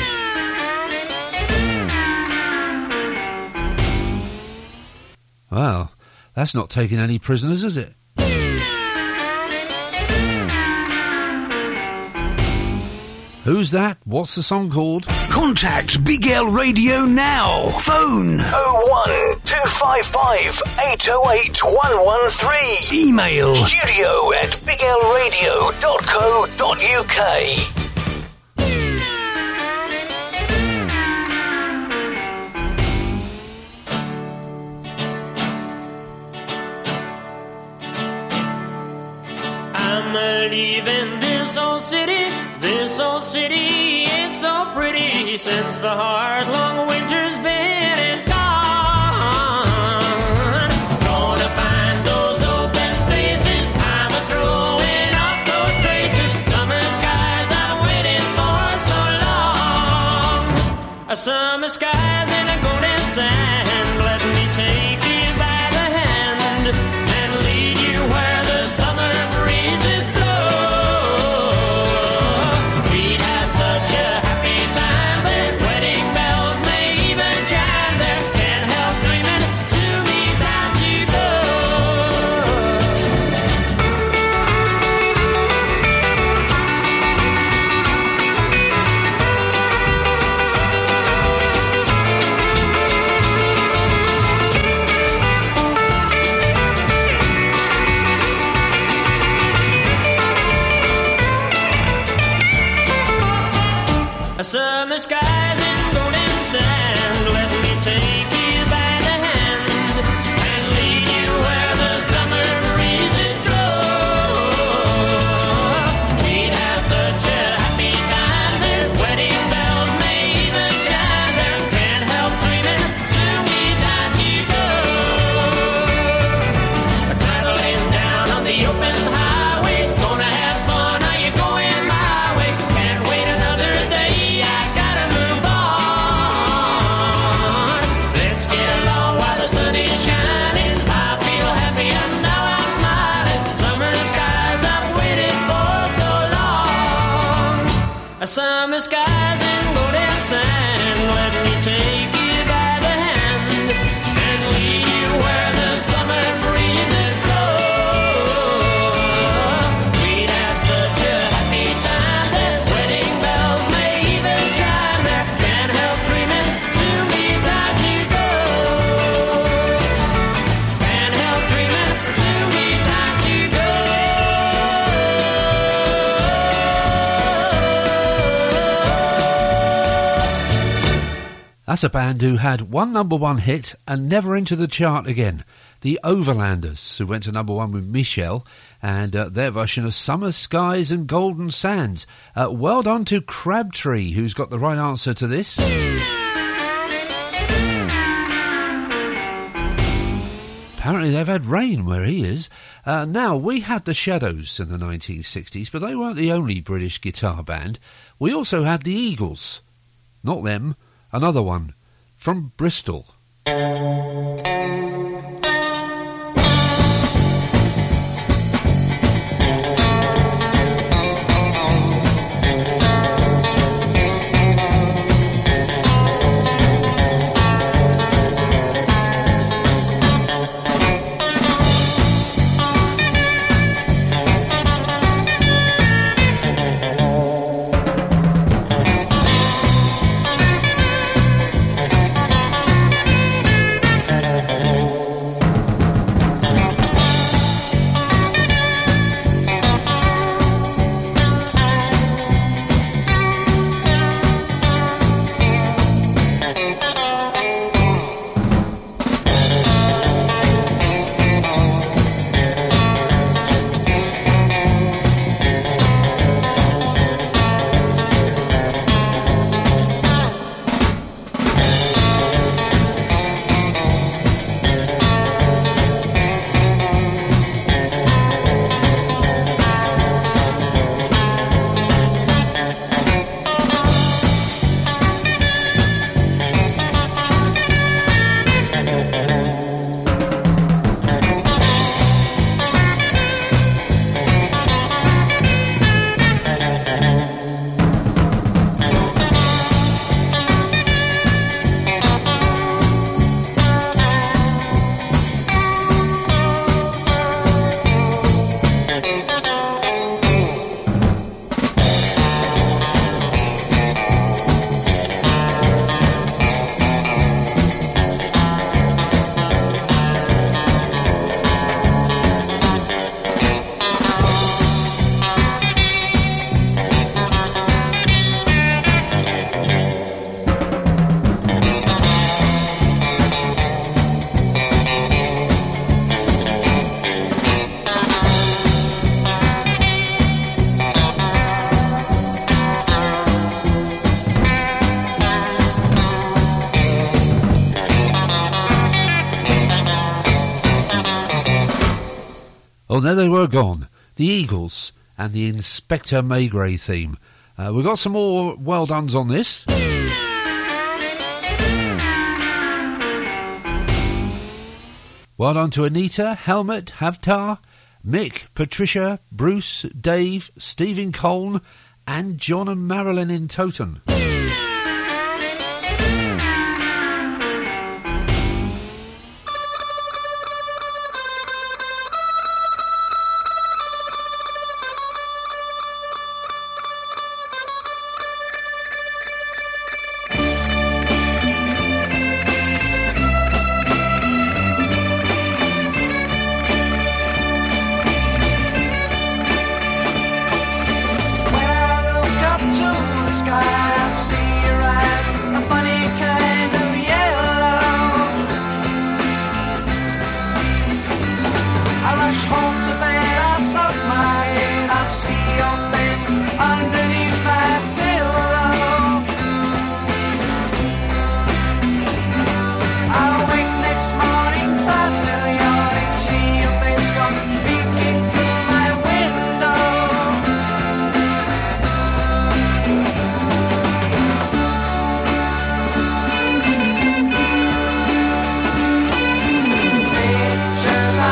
Well, that's not taking any prisoners, is it? Who's that? What's the song called? Contact Big L Radio now. Phone oh one two five five eight oh eight one one three. Email studio at big l radio dot co dot u k. I'm leaving this old city. This old city ain't so pretty since the hard long winter's been and gone. Gonna find those open spaces, I'm a throwing off those traces. Summer skies I'm waiting for so long. A summer skies and a golden sand. Let me take you by the hand and lead you where the summer breezes blow. Summer skies and golden sand. Let me take you by the hand and lead you where the summer breezes blow. We'd have such a happy time there. Wedding bells may even chime there. Can't help dreaming, soon be time to go. Traveling down on the open highway, gonna have fun, are you A summer skies and golden sand. Let me take you by the hand and lead you where the summer breezes blow. We'd have such a happy time that wedding bells may even chime. I can't help dreaming, soon be time to go. Can't help dreaming, soon be time to go. That's a band who had one number one hit and never entered the chart again. The Overlanders, who went to number one with Michelle, and uh, their version of Summer Skies and Golden Sands. Uh, well done to Crabtree, who's got the right answer to this. Apparently they've had rain where he is. Uh, now, we had the Shadows in the nineteen sixties, but they weren't the only British guitar band. We also had the Eagles. Not them. Another one, from Bristol. Oh, there they were gone. The Eagles and the Inspector Maygrey theme. Uh, we've got some more well dones on this. Well done to Anita, Helmut, Havtar, Mick, Patricia, Bruce, Dave, Stephen Colne, and John and Marilyn in Toten.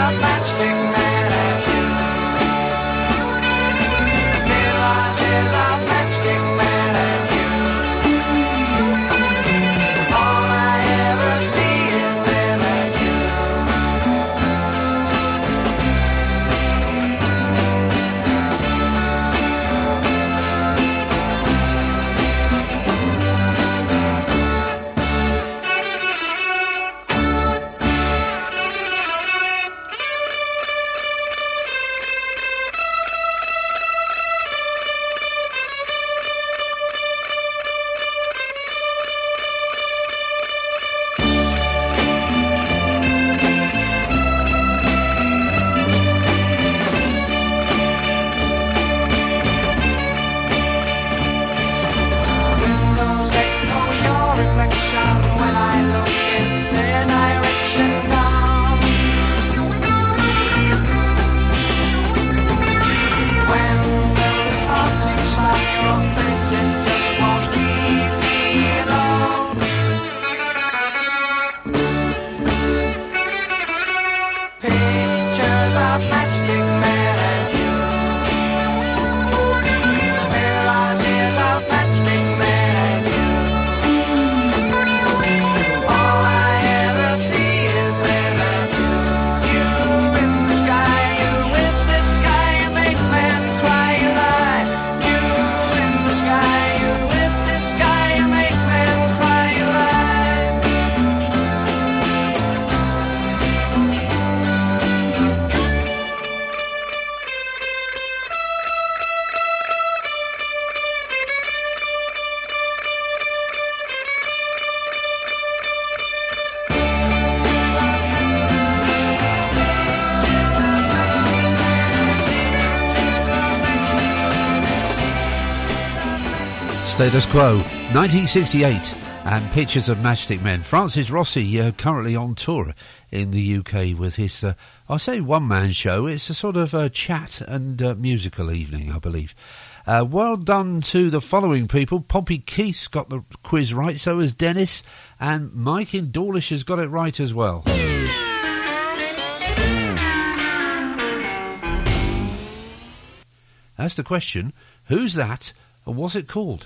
Pictures of Matchstick Man and you. There are tears of Matchstick Man and you. All I ever see is them and you. You in the sky, you with the sky, you make men cry, you lie. You in the sky, you with the sky, you make men cry, you lie. Status Quo, nineteen sixty-eight, and Pictures of Matchstick Men. Francis Rossi, uh, currently on tour in the U K with his, uh, I say one-man show. It's a sort of uh, chat and uh, musical evening, I believe. Uh, well done to the following people. Poppy Keith's got the quiz right, so has Dennis, and Mike in Dawlish has got it right as well. That's the question. Who's that, and what's it called?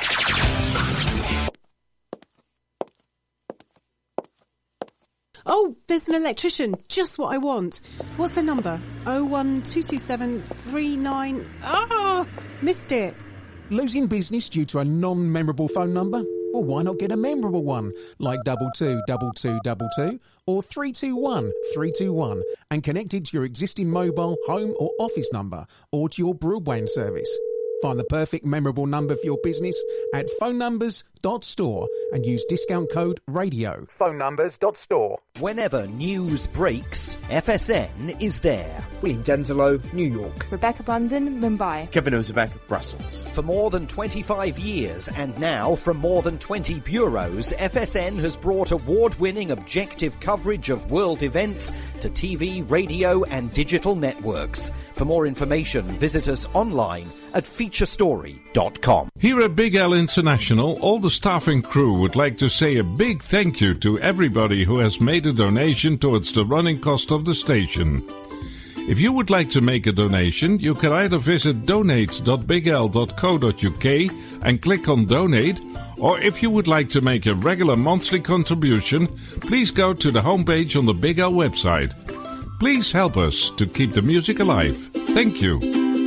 Oh, there's an electrician. Just what I want. What's the number? oh one two two seven three nine... Ah! Missed it. Losing business due to a non-memorable phone number? Well, why not get a memorable one, like double two double two double two or three two one three two one, and connect it to your existing mobile, home or office number, or to your broadband service. Find the perfect memorable number for your business at phone numbers dot store and use discount code radio. phone numbers dot store. Whenever news breaks, F S N is there. William Denzelo, New York. Rebecca Brandon, Mumbai. Kevin Ozebek, Brussels. For more than twenty-five years, and now from more than twenty bureaus, F S N has brought award-winning objective coverage of world events to T V, radio and digital networks. For more information, visit us online at feature story dot com. Here at Big L International, all the staff and crew would like to say a big thank you to everybody who has made a donation towards the running cost of the station. If you would like to make a donation, you can either visit donate dot big l dot co dot u k and click on donate, or if you would like to make a regular monthly contribution, please go to the homepage on the Big L website. Please help us to keep the music alive. Thank you.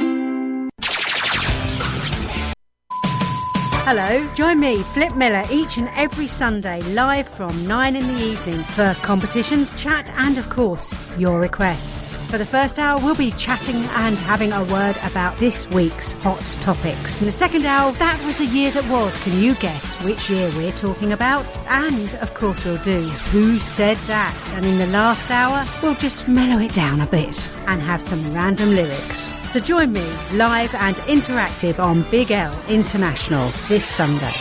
Hello, join me, Flip Miller, each and every Sunday, live from nine in the evening for competitions, chat and, of course, your requests. For the first hour, we'll be chatting and having a word about this week's hot topics. In the second hour, that was the year that was. Can you guess which year we're talking about? And, of course, we'll do Who Said That? And in the last hour, we'll just mellow it down a bit and have some random lyrics. So join me, live and interactive on Big L International this Sunday.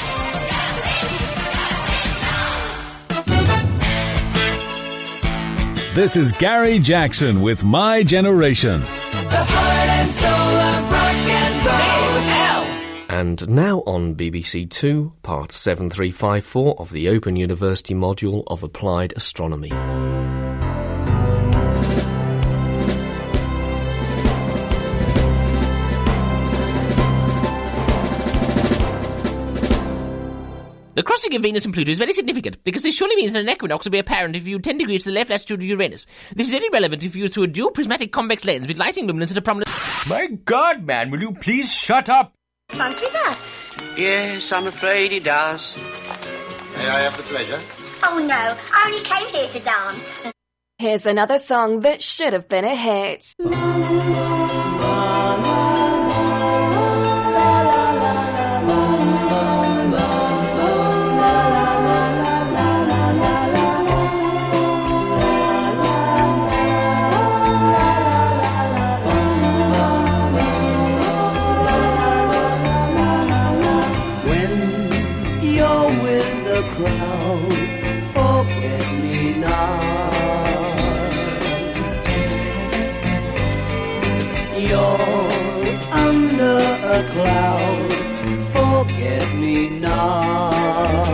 This is Gary Jackson with My Generation. The heart and soul of rock and roll. And now on B B C Two, part seven three five four of the Open University module of Applied Astronomy. The crossing of Venus and Pluto is very significant because this surely means that an equinox will be apparent if viewed ten degrees to the left latitude of Uranus. This is very relevant if viewed through a dual prismatic convex lens with lighting luminance at a prominent... My God, man, will you please shut up? Fancy that? Yes, I'm afraid he does. May I have the pleasure? Oh no, I only came here to dance. Here's another song that should have been a hit. A cloud, forget me not.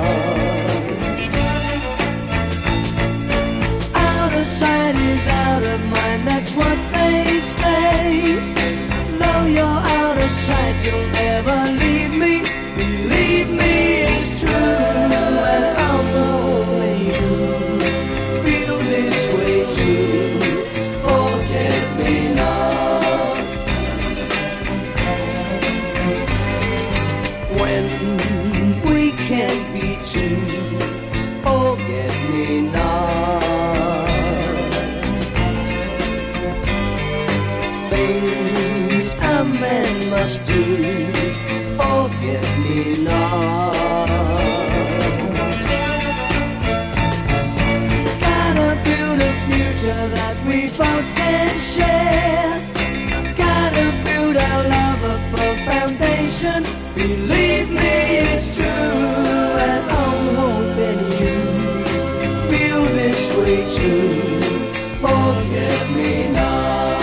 Out of sight is out of mind, that's what they things a man must do. Forget me not. Gotta build a future that we both can share. Gotta build our love up a foundation. Believe me, it's true, and I'm hoping you feel this way too. Forget me not.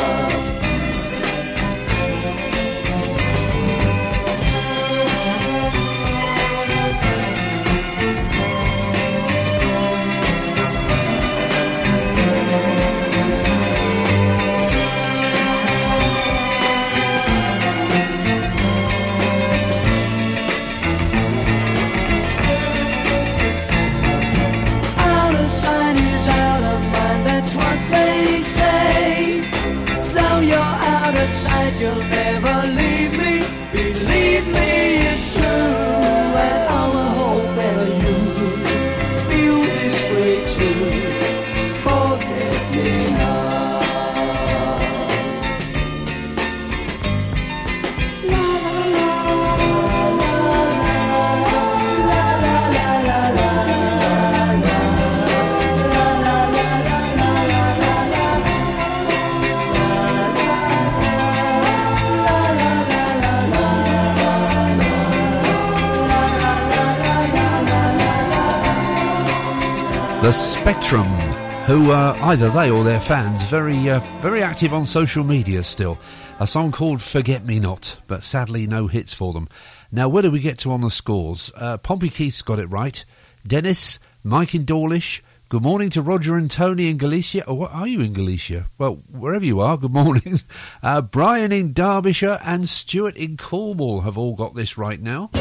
Sight, you'll never leave me. Believe me, it's true, and I'm hoping you feel this way too. Forget me not. La la la la la la la la la. The Spectrum, who uh, either they or their fans, very uh, very active on social media still. A song called Forget Me Not, but sadly no hits for them. Now, where do we get to on the scores? Uh, Pompey Keith's got it right. Dennis, Mike in Dawlish, good morning to Roger and Tony in Galicia. Oh, what are you in Galicia? Well, wherever you are, good morning. Uh, Brian in Derbyshire and Stuart in Cornwall have all got this right now.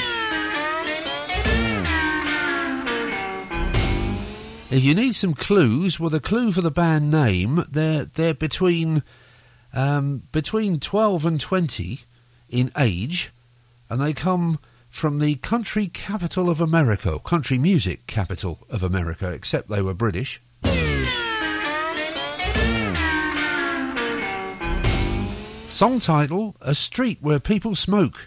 If you need some clues, well, the clue for the band name, they're they're between um, between twelve and twenty in age, and they come from the country capital of America, country music capital of America, except they were British. Song title: A Street Where People Smoke.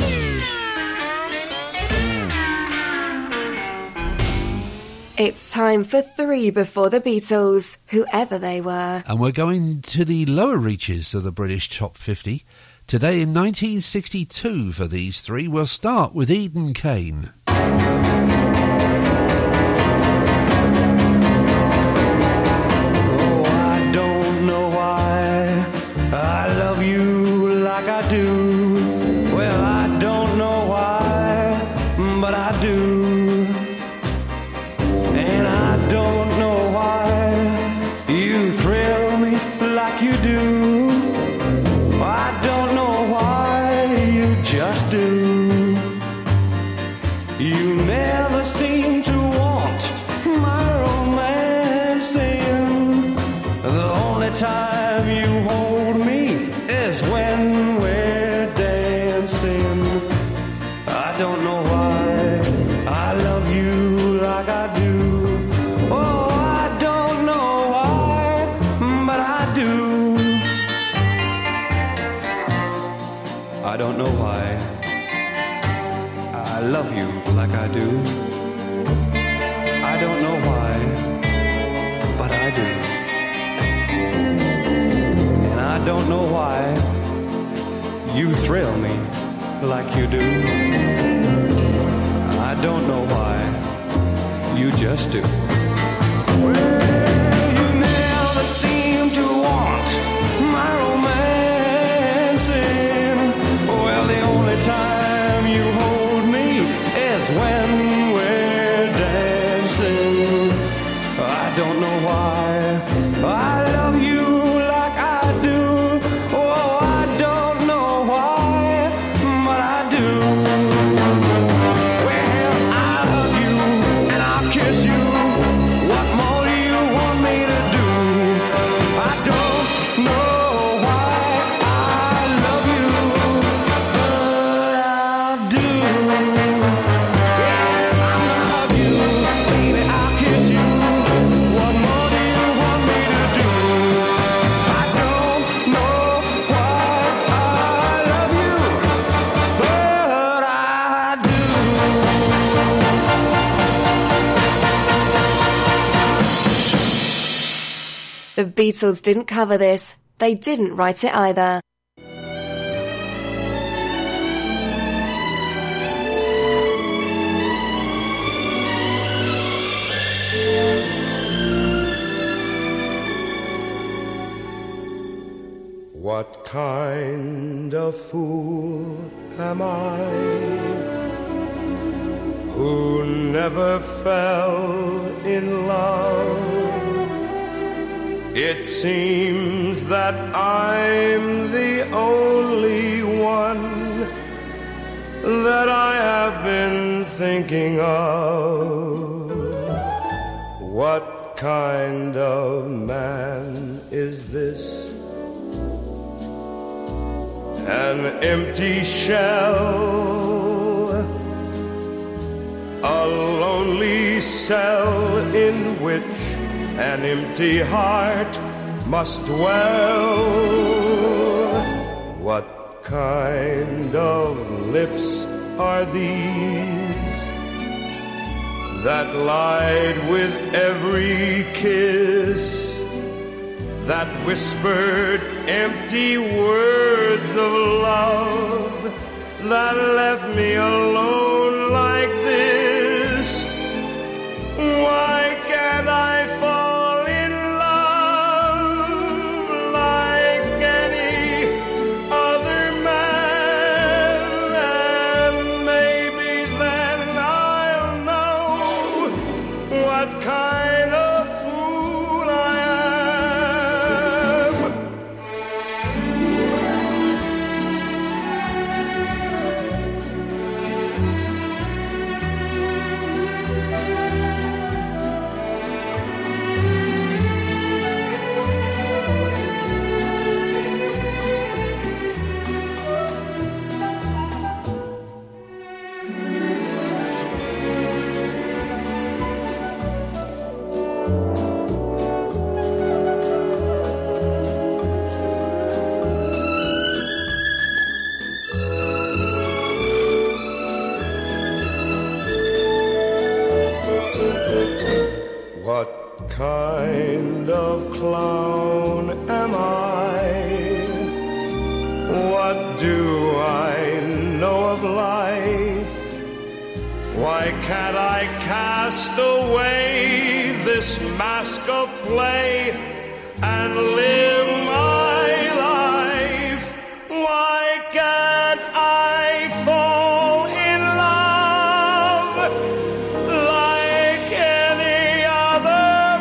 It's time for three before the Beatles, whoever they were. And we're going to the lower reaches of the British Top fifty. Today in nineteen sixty-two for these three, we'll start with Eden Kane. Oh, I don't know why I love you like I do. Well, I don't know why, but I do. And I don't know why you thrill me like you do. I don't know why you just do. You never seem to want my romancing. The only time you hold me is when we're dancing. I don't know why I love you like I do. Oh, I don't know why, but I do. I don't know why I love you like I do. I don't know why, but I do. And I don't know why you thrill me like you do. I don't know why, you just do. Well, you never seem to want my romancing. Well, the only time you hold me is when we're dancing. I don't know why I love you like I do. Oh, I don't know why, but I do. Well, I love you and I'll kiss you Beatles didn't cover this. They didn't write it either. What kind of fool am I, who never fell in love? It seems that I'm the only one that I have been thinking of. What kind of man is this? An empty shell, a lonely cell in which an empty heart must dwell. What kind of lips are these that lied with every kiss, that whispered empty words of love, that left me alone like this? Why can't I fall in love like any other man? And maybe then I'll know what kind of fool I am. What kind of clown am I? What do I know of life? Why can't I cast away this mask of play and live my life? Why can't I fall in love like any other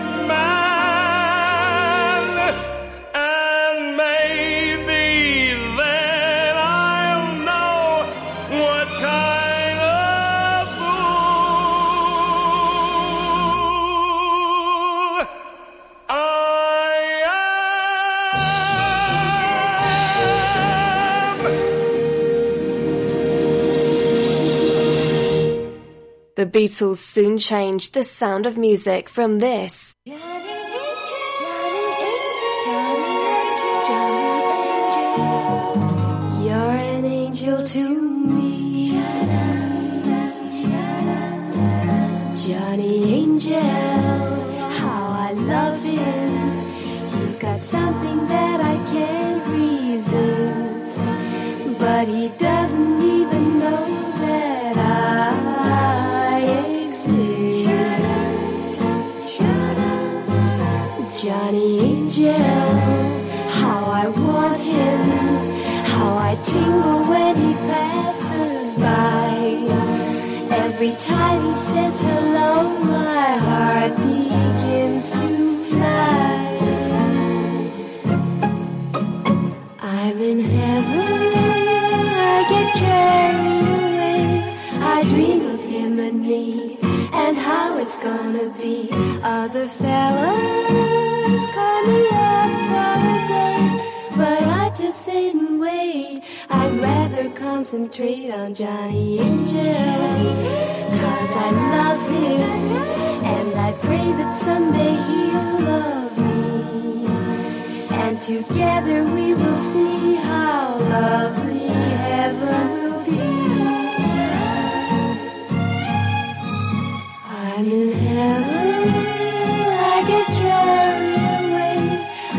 man? And maybe then I'll know what kind of fool I The Beatles soon changed the sound of music from this. You're an angel to me, Johnny Angel. How I love him. He's got something that I can't resist, but he doesn't even know that I exist. Johnny Angel, how I want him, how I tingle when he passes by. Every time he says hello, my heart begins to fly. I'm in heaven, I get carried away. I dream of him and me, and how it's gonna be. Other fellas call me up for a date, but I just sit and wait. I'd rather concentrate on Johnny Angel, 'cause I love him, and I pray that someday he'll love me, and together we will see how lovely heaven will be. I'm in heaven, I get carried away.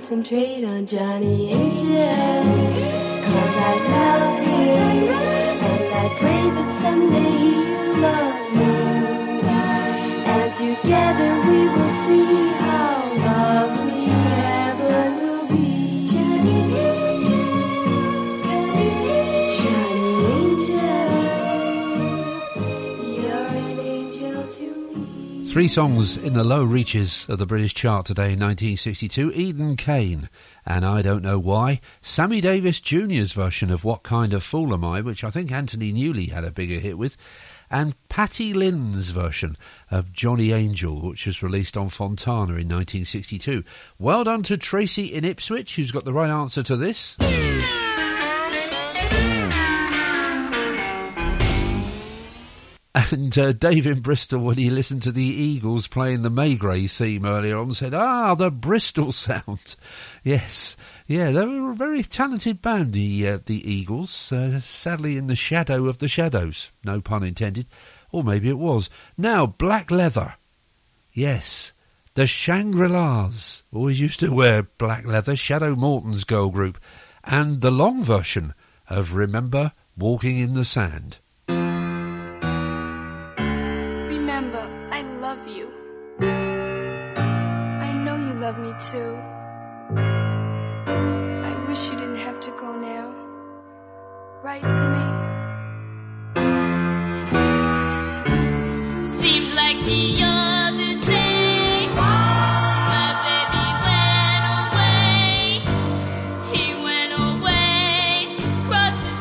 concentrate on Johnny Angel, 'cause I love him, and I pray that someday he'll love me, and together we will see how lovely heaven will be. Johnny Angel, you're an angel to me. Three songs in the low reaches of the British chart today in nineteen sixty-two. Eden Kane and I Don't Know Why. Sammy Davis Junior's version of What Kind of Fool Am I, which I think Anthony Newley had a bigger hit with. And Patty Lynn's version of Johnny Angel, which was released on Fontana in nineteen sixty-two. Well done to Tracy in Ipswich, who's got the right answer to this. And uh, Dave in Bristol, when he listened to the Eagles playing the Maigret theme earlier on, said, ah, the Bristol sound. Yes, yeah, they were a very talented band, the, uh, the Eagles, uh, sadly in the shadow of the shadows, no pun intended, or maybe it was. Now, Black Leather. Yes, the Shangri-Las always used to wear black leather, Shadow Morton's girl group, and the long version of Remember Walking in the Sand. Remember, I love you. I know you love me too. I wish you didn't have to go now. Right to me. Seems like the other day, my baby went away. He went away, crossed the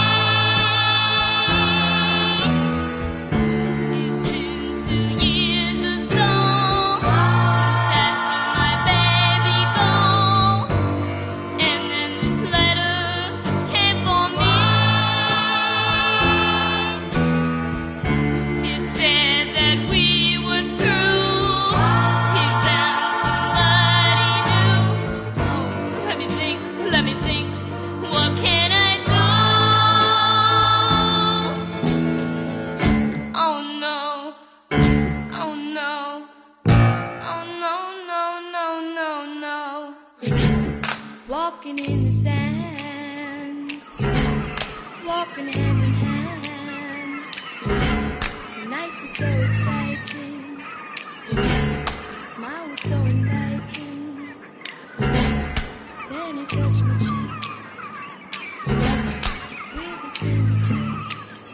sea. It's been two years or so since I saw my baby go, and then this letter came for me. It said that we were through. He found somebody new. Oh, let me think, let me think. What can I do? Oh no, oh no, oh no, no, no, no, no. Walking in the sand, walking hand in hand. The night was so exciting, the smile was so inviting. Then he touched my cheek with his fingertips.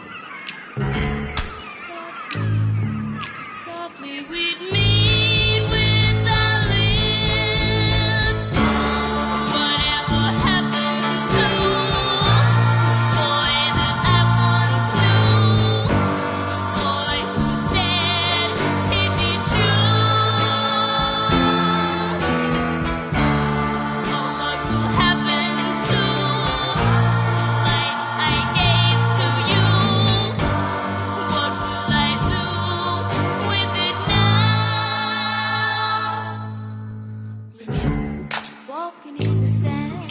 Softly, softly we'd meet with our lips. Whatever happened to boy that I once knew, boy who said he'd be true? Oh, what will happen to light I gave to you? What will I do with it now? Walking in the sand,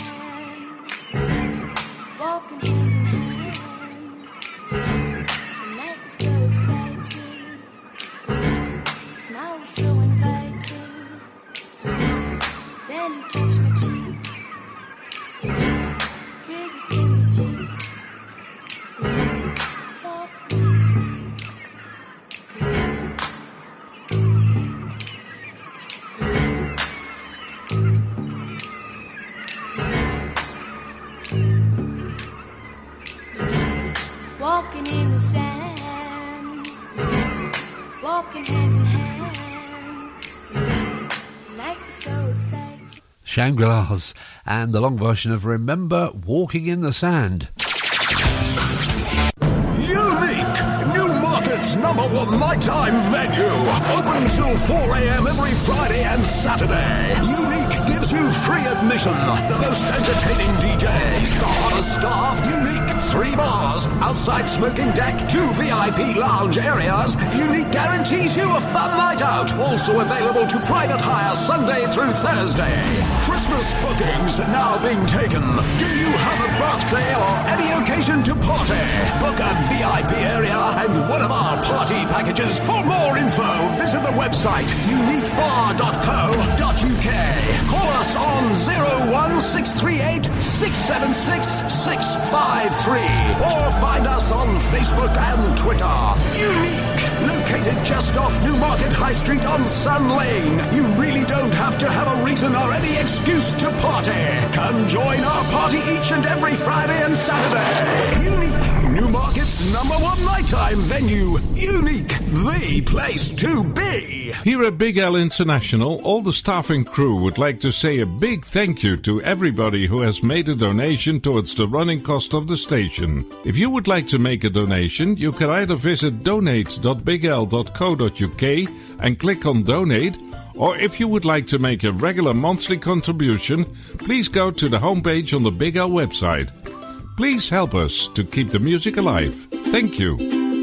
walking hand in hand. The night was so exciting, the smile was so inviting. Then he touched my cheek with his fingertips. Softly. Walking in the sand, walking hand in hand. The night was so exciting. Shangri-Las and the long version of Remember Walking in the Sand. Unique! Newmarket's number one nighttime venue. Open till four a.m. every Friday and Saturday. Unique gives you free admission. The most entertaining D Js, the hottest staff. Unique three bars, outside smoking deck, two V I P lounge areas. Unique guarantees you a fun night out. Also available to private hire Sunday through Thursday. Christmas bookings now being taken. Do you have a birthday or any occasion to party? Book a V I P area and one of our party packages. For more info, visit the website unique bar dot co dot uk. Call us on zero one six three eight six seven six six five three or find us on Facebook and Twitter. Unique, located just off Newmarket High Street on Sun Lane. You really don't have to have a reason or any excuse to party. Come join our party each and every Friday and Saturday. Unique, Newmarket's number one nighttime venue. Unique, the place to be. Here at Big L International, all the staff and crew would like to say a big thank you to everybody who has made a donation towards the running cost of the station. If you would like to make a donation, you can either visit donate dot big l dot co dot uk and click on donate, or if you would like to make a regular monthly contribution, please go to the homepage on the Big L website. Please help us to keep the music alive. Thank you.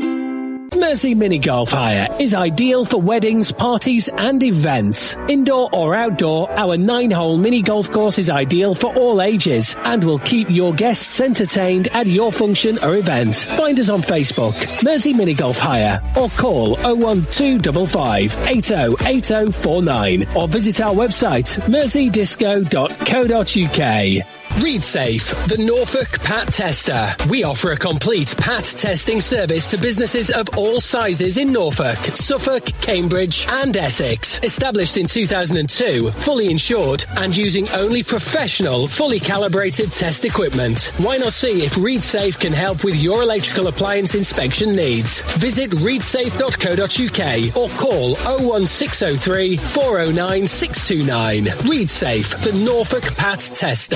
Mersey Mini Golf Hire is ideal for weddings, parties and events. Indoor or outdoor, our nine-hole mini golf course is ideal for all ages and will keep your guests entertained at your function or event. Find us on Facebook, Mersey Mini Golf Hire, or call oh one two five five eight oh eight oh four nine or visit our website, mersey disco dot co dot uk. ReadSafe, the Norfolk Pat Tester. We offer a complete Pat testing service to businesses of all sizes in Norfolk, Suffolk, Cambridge and Essex. Established in two thousand two, fully insured and using only professional, fully calibrated test equipment. Why not see if ReadSafe can help with your electrical appliance inspection needs? Visit read safe dot co dot uk or call oh one six oh three four oh nine six two nine. ReadSafe, the Norfolk Pat Tester.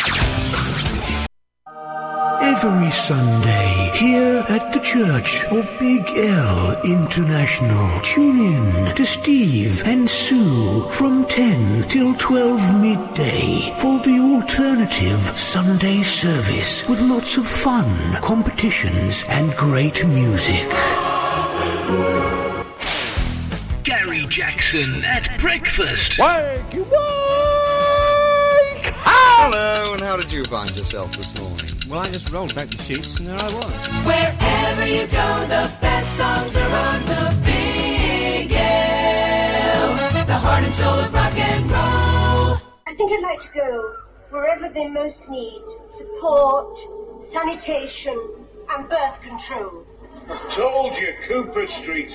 Every Sunday, here at the Church of Big L International, tune in to Steve and Sue from ten till twelve midday for the alternative Sunday service with lots of fun, competitions and great music. Gary Jackson at breakfast. Wakey, wake! Hello, and how did you find yourself this morning? Well, I just rolled back the sheets and there I was. Wherever you go, the best songs are on the Big L, the heart and soul of rock and roll. I think I'd like to go wherever they most need support, sanitation, and birth control. I told you, Cooper Street.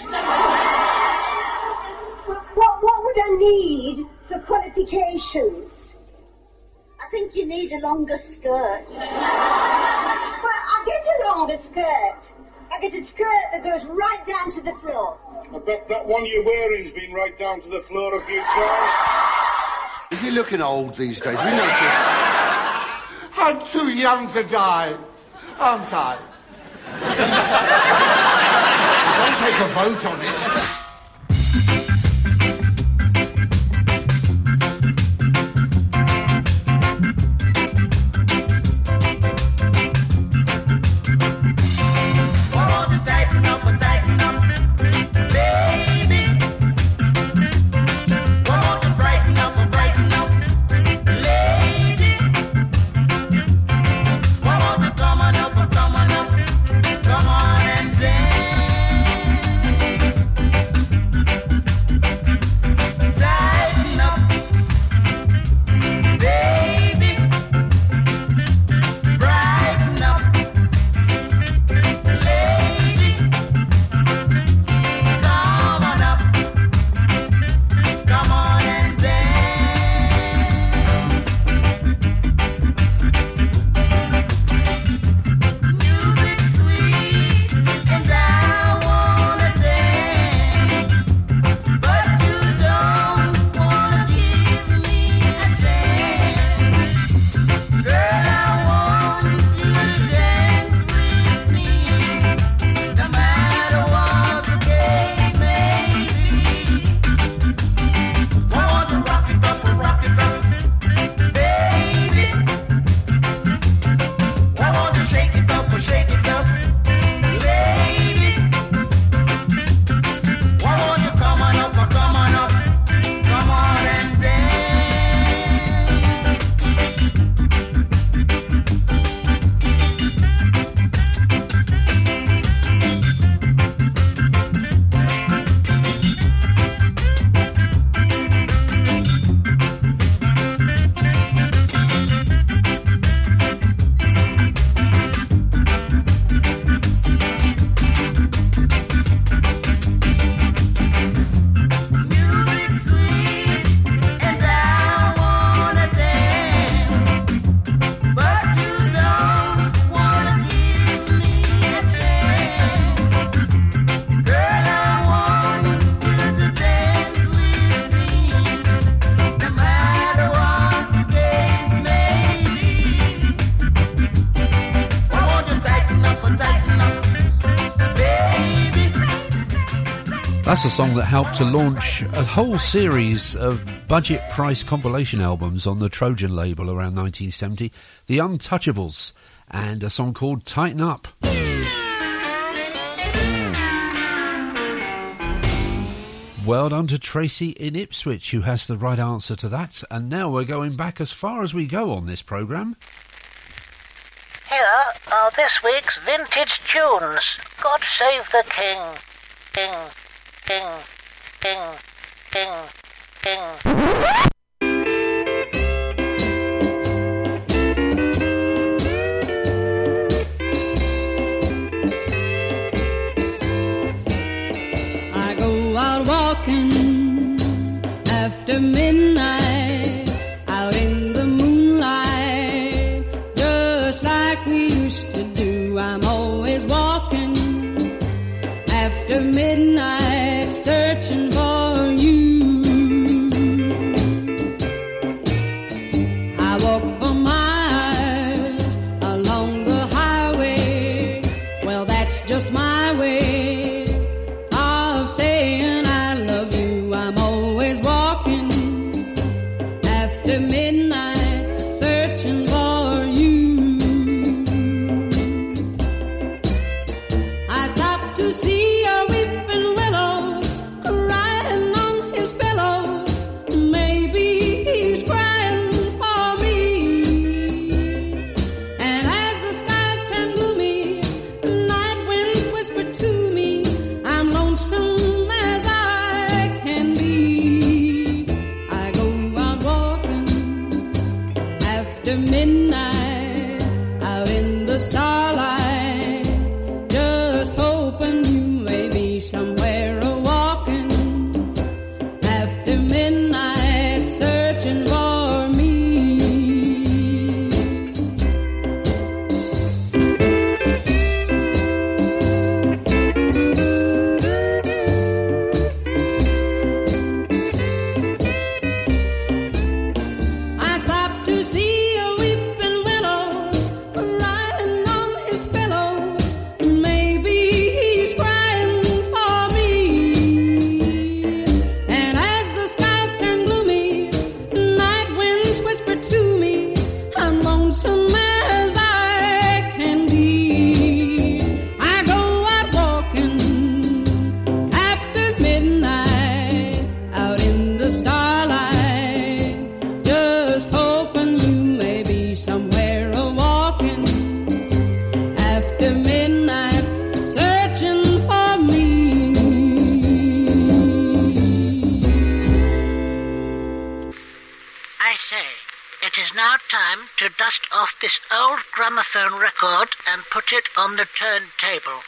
What, what would I need for qualifications? I think you need a longer skirt. Well, I get a longer skirt. I get a skirt that goes right down to the floor. I bet that one you're wearing's been right down to the floor a few times. You're looking old these days, we notice. I'm too young to die, aren't I? Don't take a vote on it. Come on and dance. That's a song that helped to launch a whole series of budget price compilation albums on the Trojan label around nineteen seventy, The Untouchables, and a song called Tighten Up. Well done to Tracy in Ipswich, who has the right answer to that. And now we're going back as far as we go on this programme. Here are this week's vintage tunes. God Save the King. King, King, King, King, King. I go out walking after midnight, out in the moonlight, just like we used to do. I'm always walking after midnight, searching for you. I walk for miles along the highway. Well, that's just my way of saying I love you. I'm always walking after midnight, searching for you. I stopped to see a weeping willow crying on his pillow. Maybe he's crying for me. And as the skies turn gloomy, night winds whisper to me, I'm lonesome as I can be. I go out walking after midnight, out in the starlight, just hoping you may be somewhere a walking after midnight, searching for me. I stopped to see a weeping willow crying on his pillow. Maybe he's crying for me. And as the skies turn gloomy, night winds whisper to me, I'm lonesome as I can be. I go out walking after midnight, out in the starlight, just hoping you may be somewhere a walking after midnight, searching for me. I say, it is now time to dust off this old gramophone record and put it on the turntable.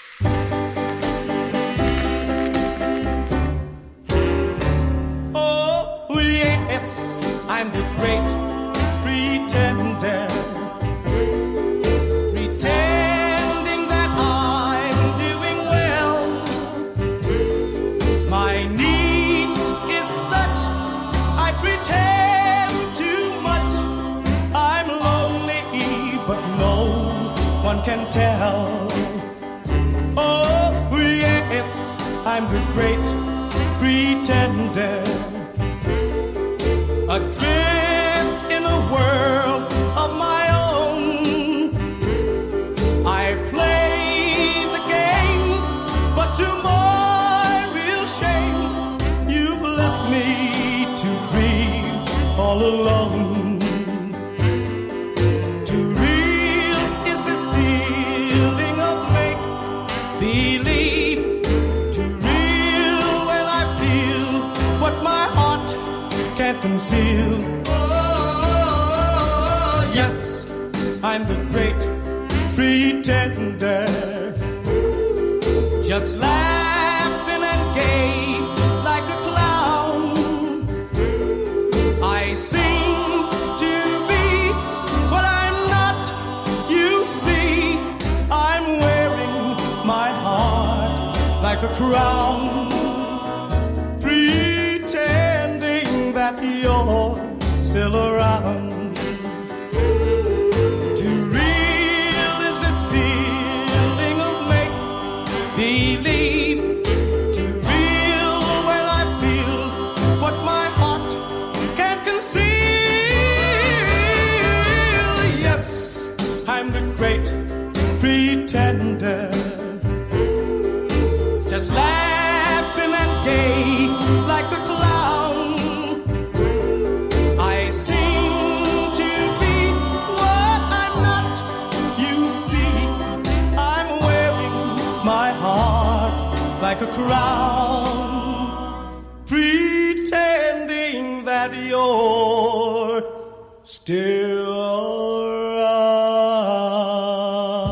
Oh, yes, I'm the great pretender. Pretending that I'm doing well. My need is such, I pretend too much. I'm lonely, but no one can tell. Oh, yes, I'm the great pretender. Adrift in a world of my own. I play the game, but to my real shame, you've left me to dream all alone. Too real is this feeling of make-believe. Too real when I feel what my heart can't conceal. Oh, yes, I'm the great pretender. Just laughing and gay like a clown. I seem to be what I'm not. You see, I'm wearing my heart like a crown. Pretending that you're still around. Too real is this feeling of make-believe. Too real pretender, just laughing and gay like a clown. I seem to be what I'm not. You see, I'm wearing my heart like a crown, pretending that you're still around.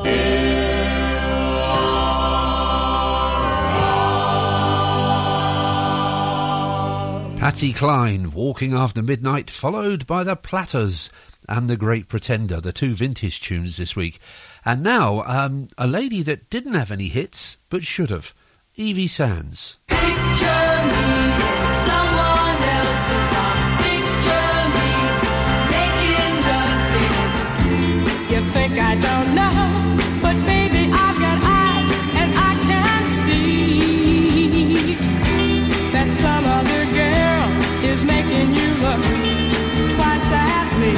Patsy Cline, Walking After Midnight, followed by the Platters and The Great Pretender, the two vintage tunes this week. And now, um, a lady that didn't have any hits, but should have, Evie Sands. Picture me, someone else's arms. Picture me, making love to you. You think I don't know, but baby, I've got eyes and I can see that some other girl is making you look twice at me.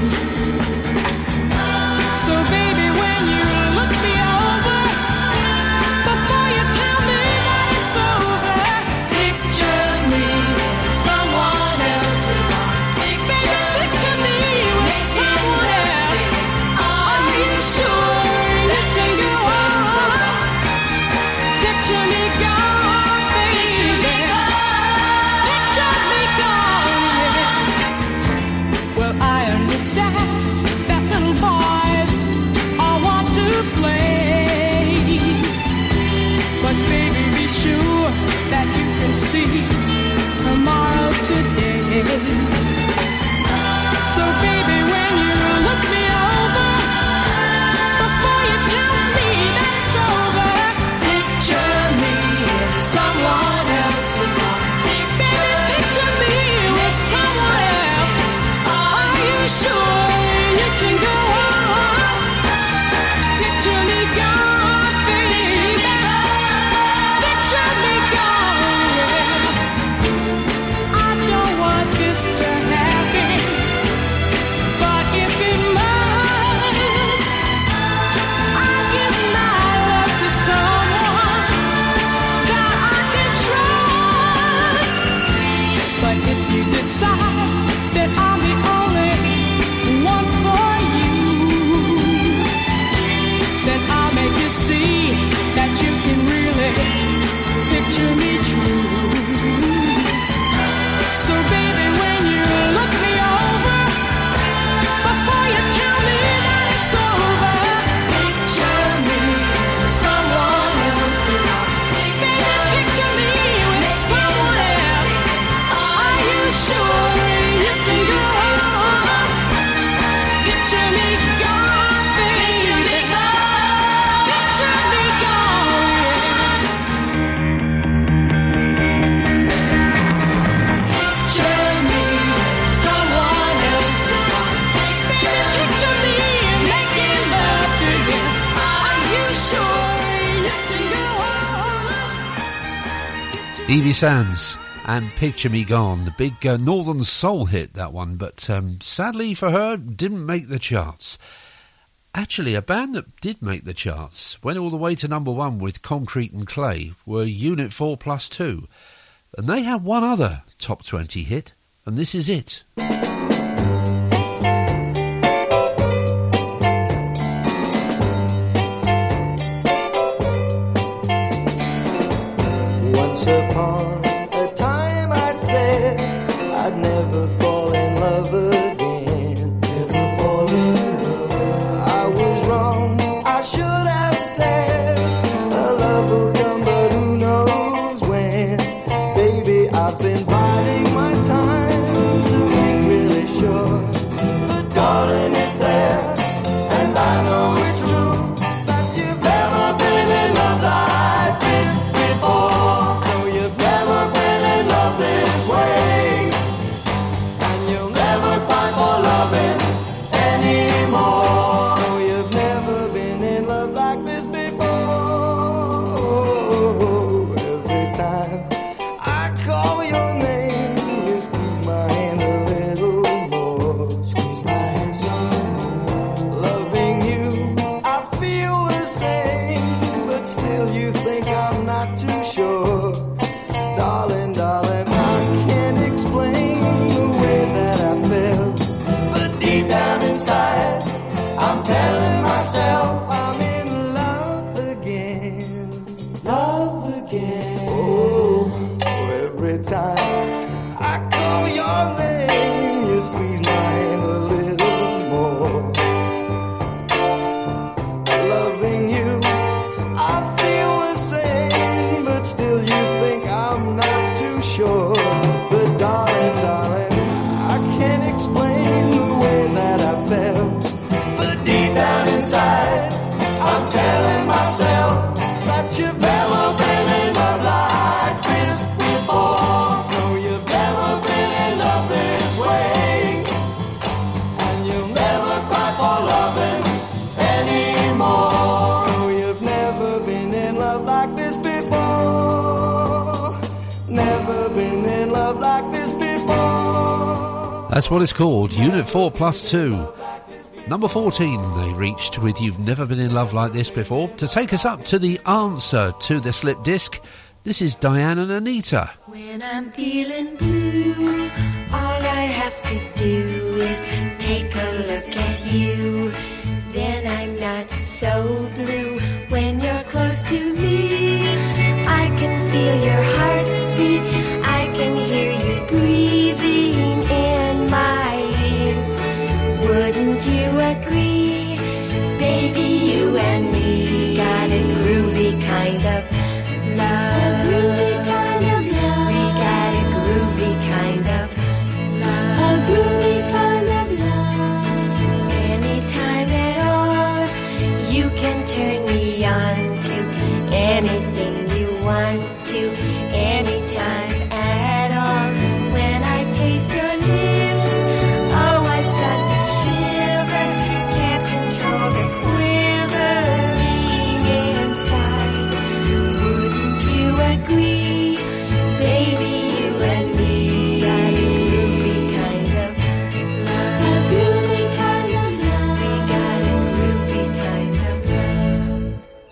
So baby, when you look me over, before you tell me that it's over, picture me, someone else's arms. Baby, picture me with someone else. Are you sure you can go on? Picture me gone, baby. Picture me gone, yeah. Well, I understand that little boys all want to play, but baby, be sure that you can see tomorrow today. So baby, when you look me over, before you tell me that it's over, picture me, someone else's arms. Baby, picture me with someone else. Are you sure you can go on? Picture me gone, baby. Picture me gone, yeah. I don't want this to happen, but if it must, I'll give my love to someone that I can trust. But if you decide that I'm the only one for you, then I'll make you see that you can really picture me true. So baby, when you look me over, before you tell me that it's over, picture me, someone else's arms. Baby, picture me with someone else. Are you sure you can go on? Picture me gone, baby. Picture me gone, yeah. Picture me, someone else's arms. Baby, picture me making love to you. Are you sure you can go on? Evie Sands and Picture Me Gone, the big uh, Northern Soul hit, that one, but um, sadly for her, didn't make the charts. Actually, a band that did make the charts, went all the way to number one with Concrete and Clay, were Unit four plus two. And they had one other top twenty hit, and this is it. Once upon a time I said I'd never fall in love again. Never fall in love. I was wrong, I should have said a love will come, but who knows when. Baby, I've been biding my time to make real I'm telling myself that you've never been in love like this before. No, you've never been in love this way, and you'll never cry for loving anymore. No, you've never been in love like this before. Never been in love like this before. That's what it's called, Unit four plus two. Number fourteen they reached with You've Never Been in Love Like This Before. To take us up to the answer to the slip disc, this is Diane and Anita. When I'm feeling blue, all I have to do is take a look at you. Then I'm not so blue when you're close to me. I can feel your heartbeat, I can hear you breathing in my ear. Wouldn't you agree, baby, you and me got a groovy kind of love. A groovy kind of love. We got a groovy kind of love. A groovy kind of love. Anytime at all, you can turn me on to anything you want to. Anytime at all, when I taste your lips, oh, I start to shiver, can't control the quivering inside. Wouldn't you agree, baby, you and me got a groovy kind of love. A groovy kind of love. We got a groovy kind of love.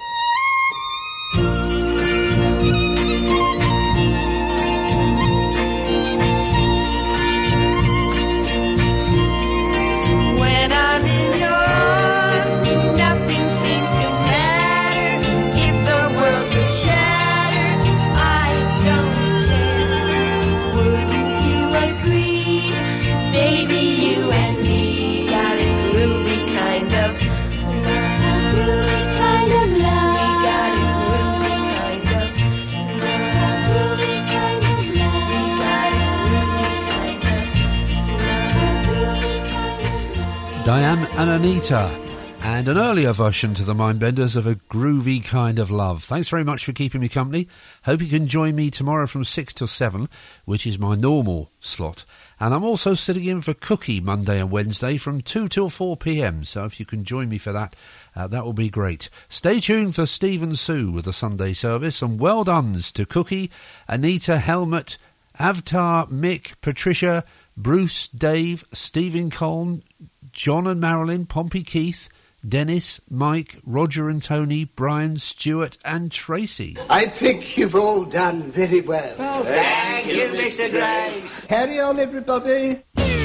When I'm in your arms, nothing seems to matter. If the world was shattered, I don't care. Wouldn't you agree, baby, you and me got a groovy kind of love. A groovy kind of love. We got a groovy kind of love. A groovy kind of love. We got a groovy kind of love. A groovy kind of love. Diane and Anita, and an earlier version to the Mindbenders of A Groovy Kind of Love. Thanks very much for keeping me company. Hope you can join me tomorrow from six till seven, which is my normal slot. And I'm also sitting in for Cookie Monday and Wednesday from two till four p.m, so if you can join me for that, uh, that will be great. Stay tuned for Steve and Sue with the Sunday service, and well done's to Cookie, Anita, Helmut, Avtar, Mick, Patricia, Bruce, Dave, Stephen Coln, John and Marilyn, Pompey Keith, Dennis, Mike, Roger and Tony, Brian, Stuart and Tracy. I think you've all done very well. Oh, thank you, Mister Grace. Carry on, everybody.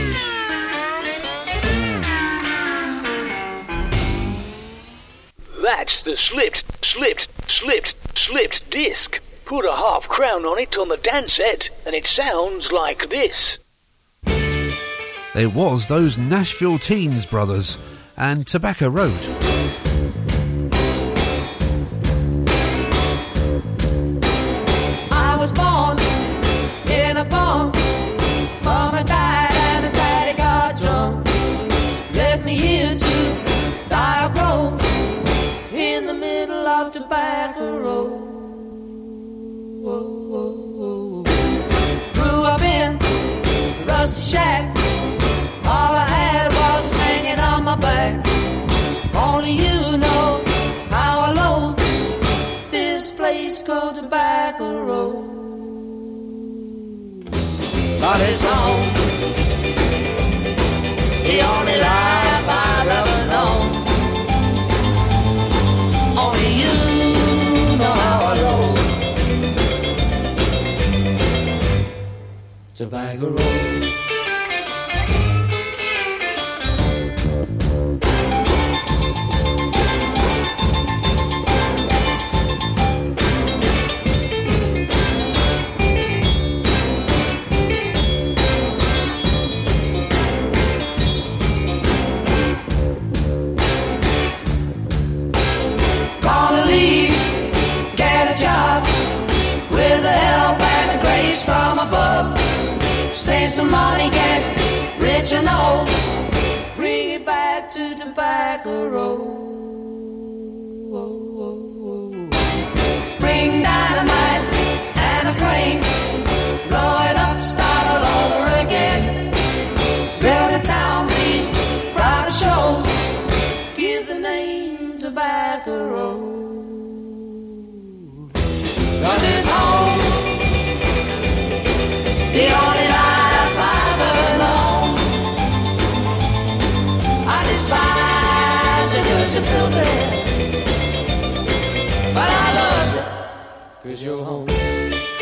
That's the slipped, slipped, slipped, slipped disc. Put a half crown on it on the dance set, and it sounds like this. It was those Nashville Teens brothers and Tobacco Road. I was born in a barn. Mama died and the daddy got drunk. Left me here to die or grow in the middle of Tobacco Road. Grew up in a rusty shack. All I had was hanging on my back. Only you know how I loathe this place called Tobacco Road. But it's home, the only life I've ever known. Only you know how I loathe Tobacco Road. Gonna leave, get a job with the help and the grace from above. Save some money, get rich and old. Bring it back to Tobacco Road. road. 'Cause it's home, the only life I've ever known. I despise it 'cause you're filthy, but I love it 'cause you're home.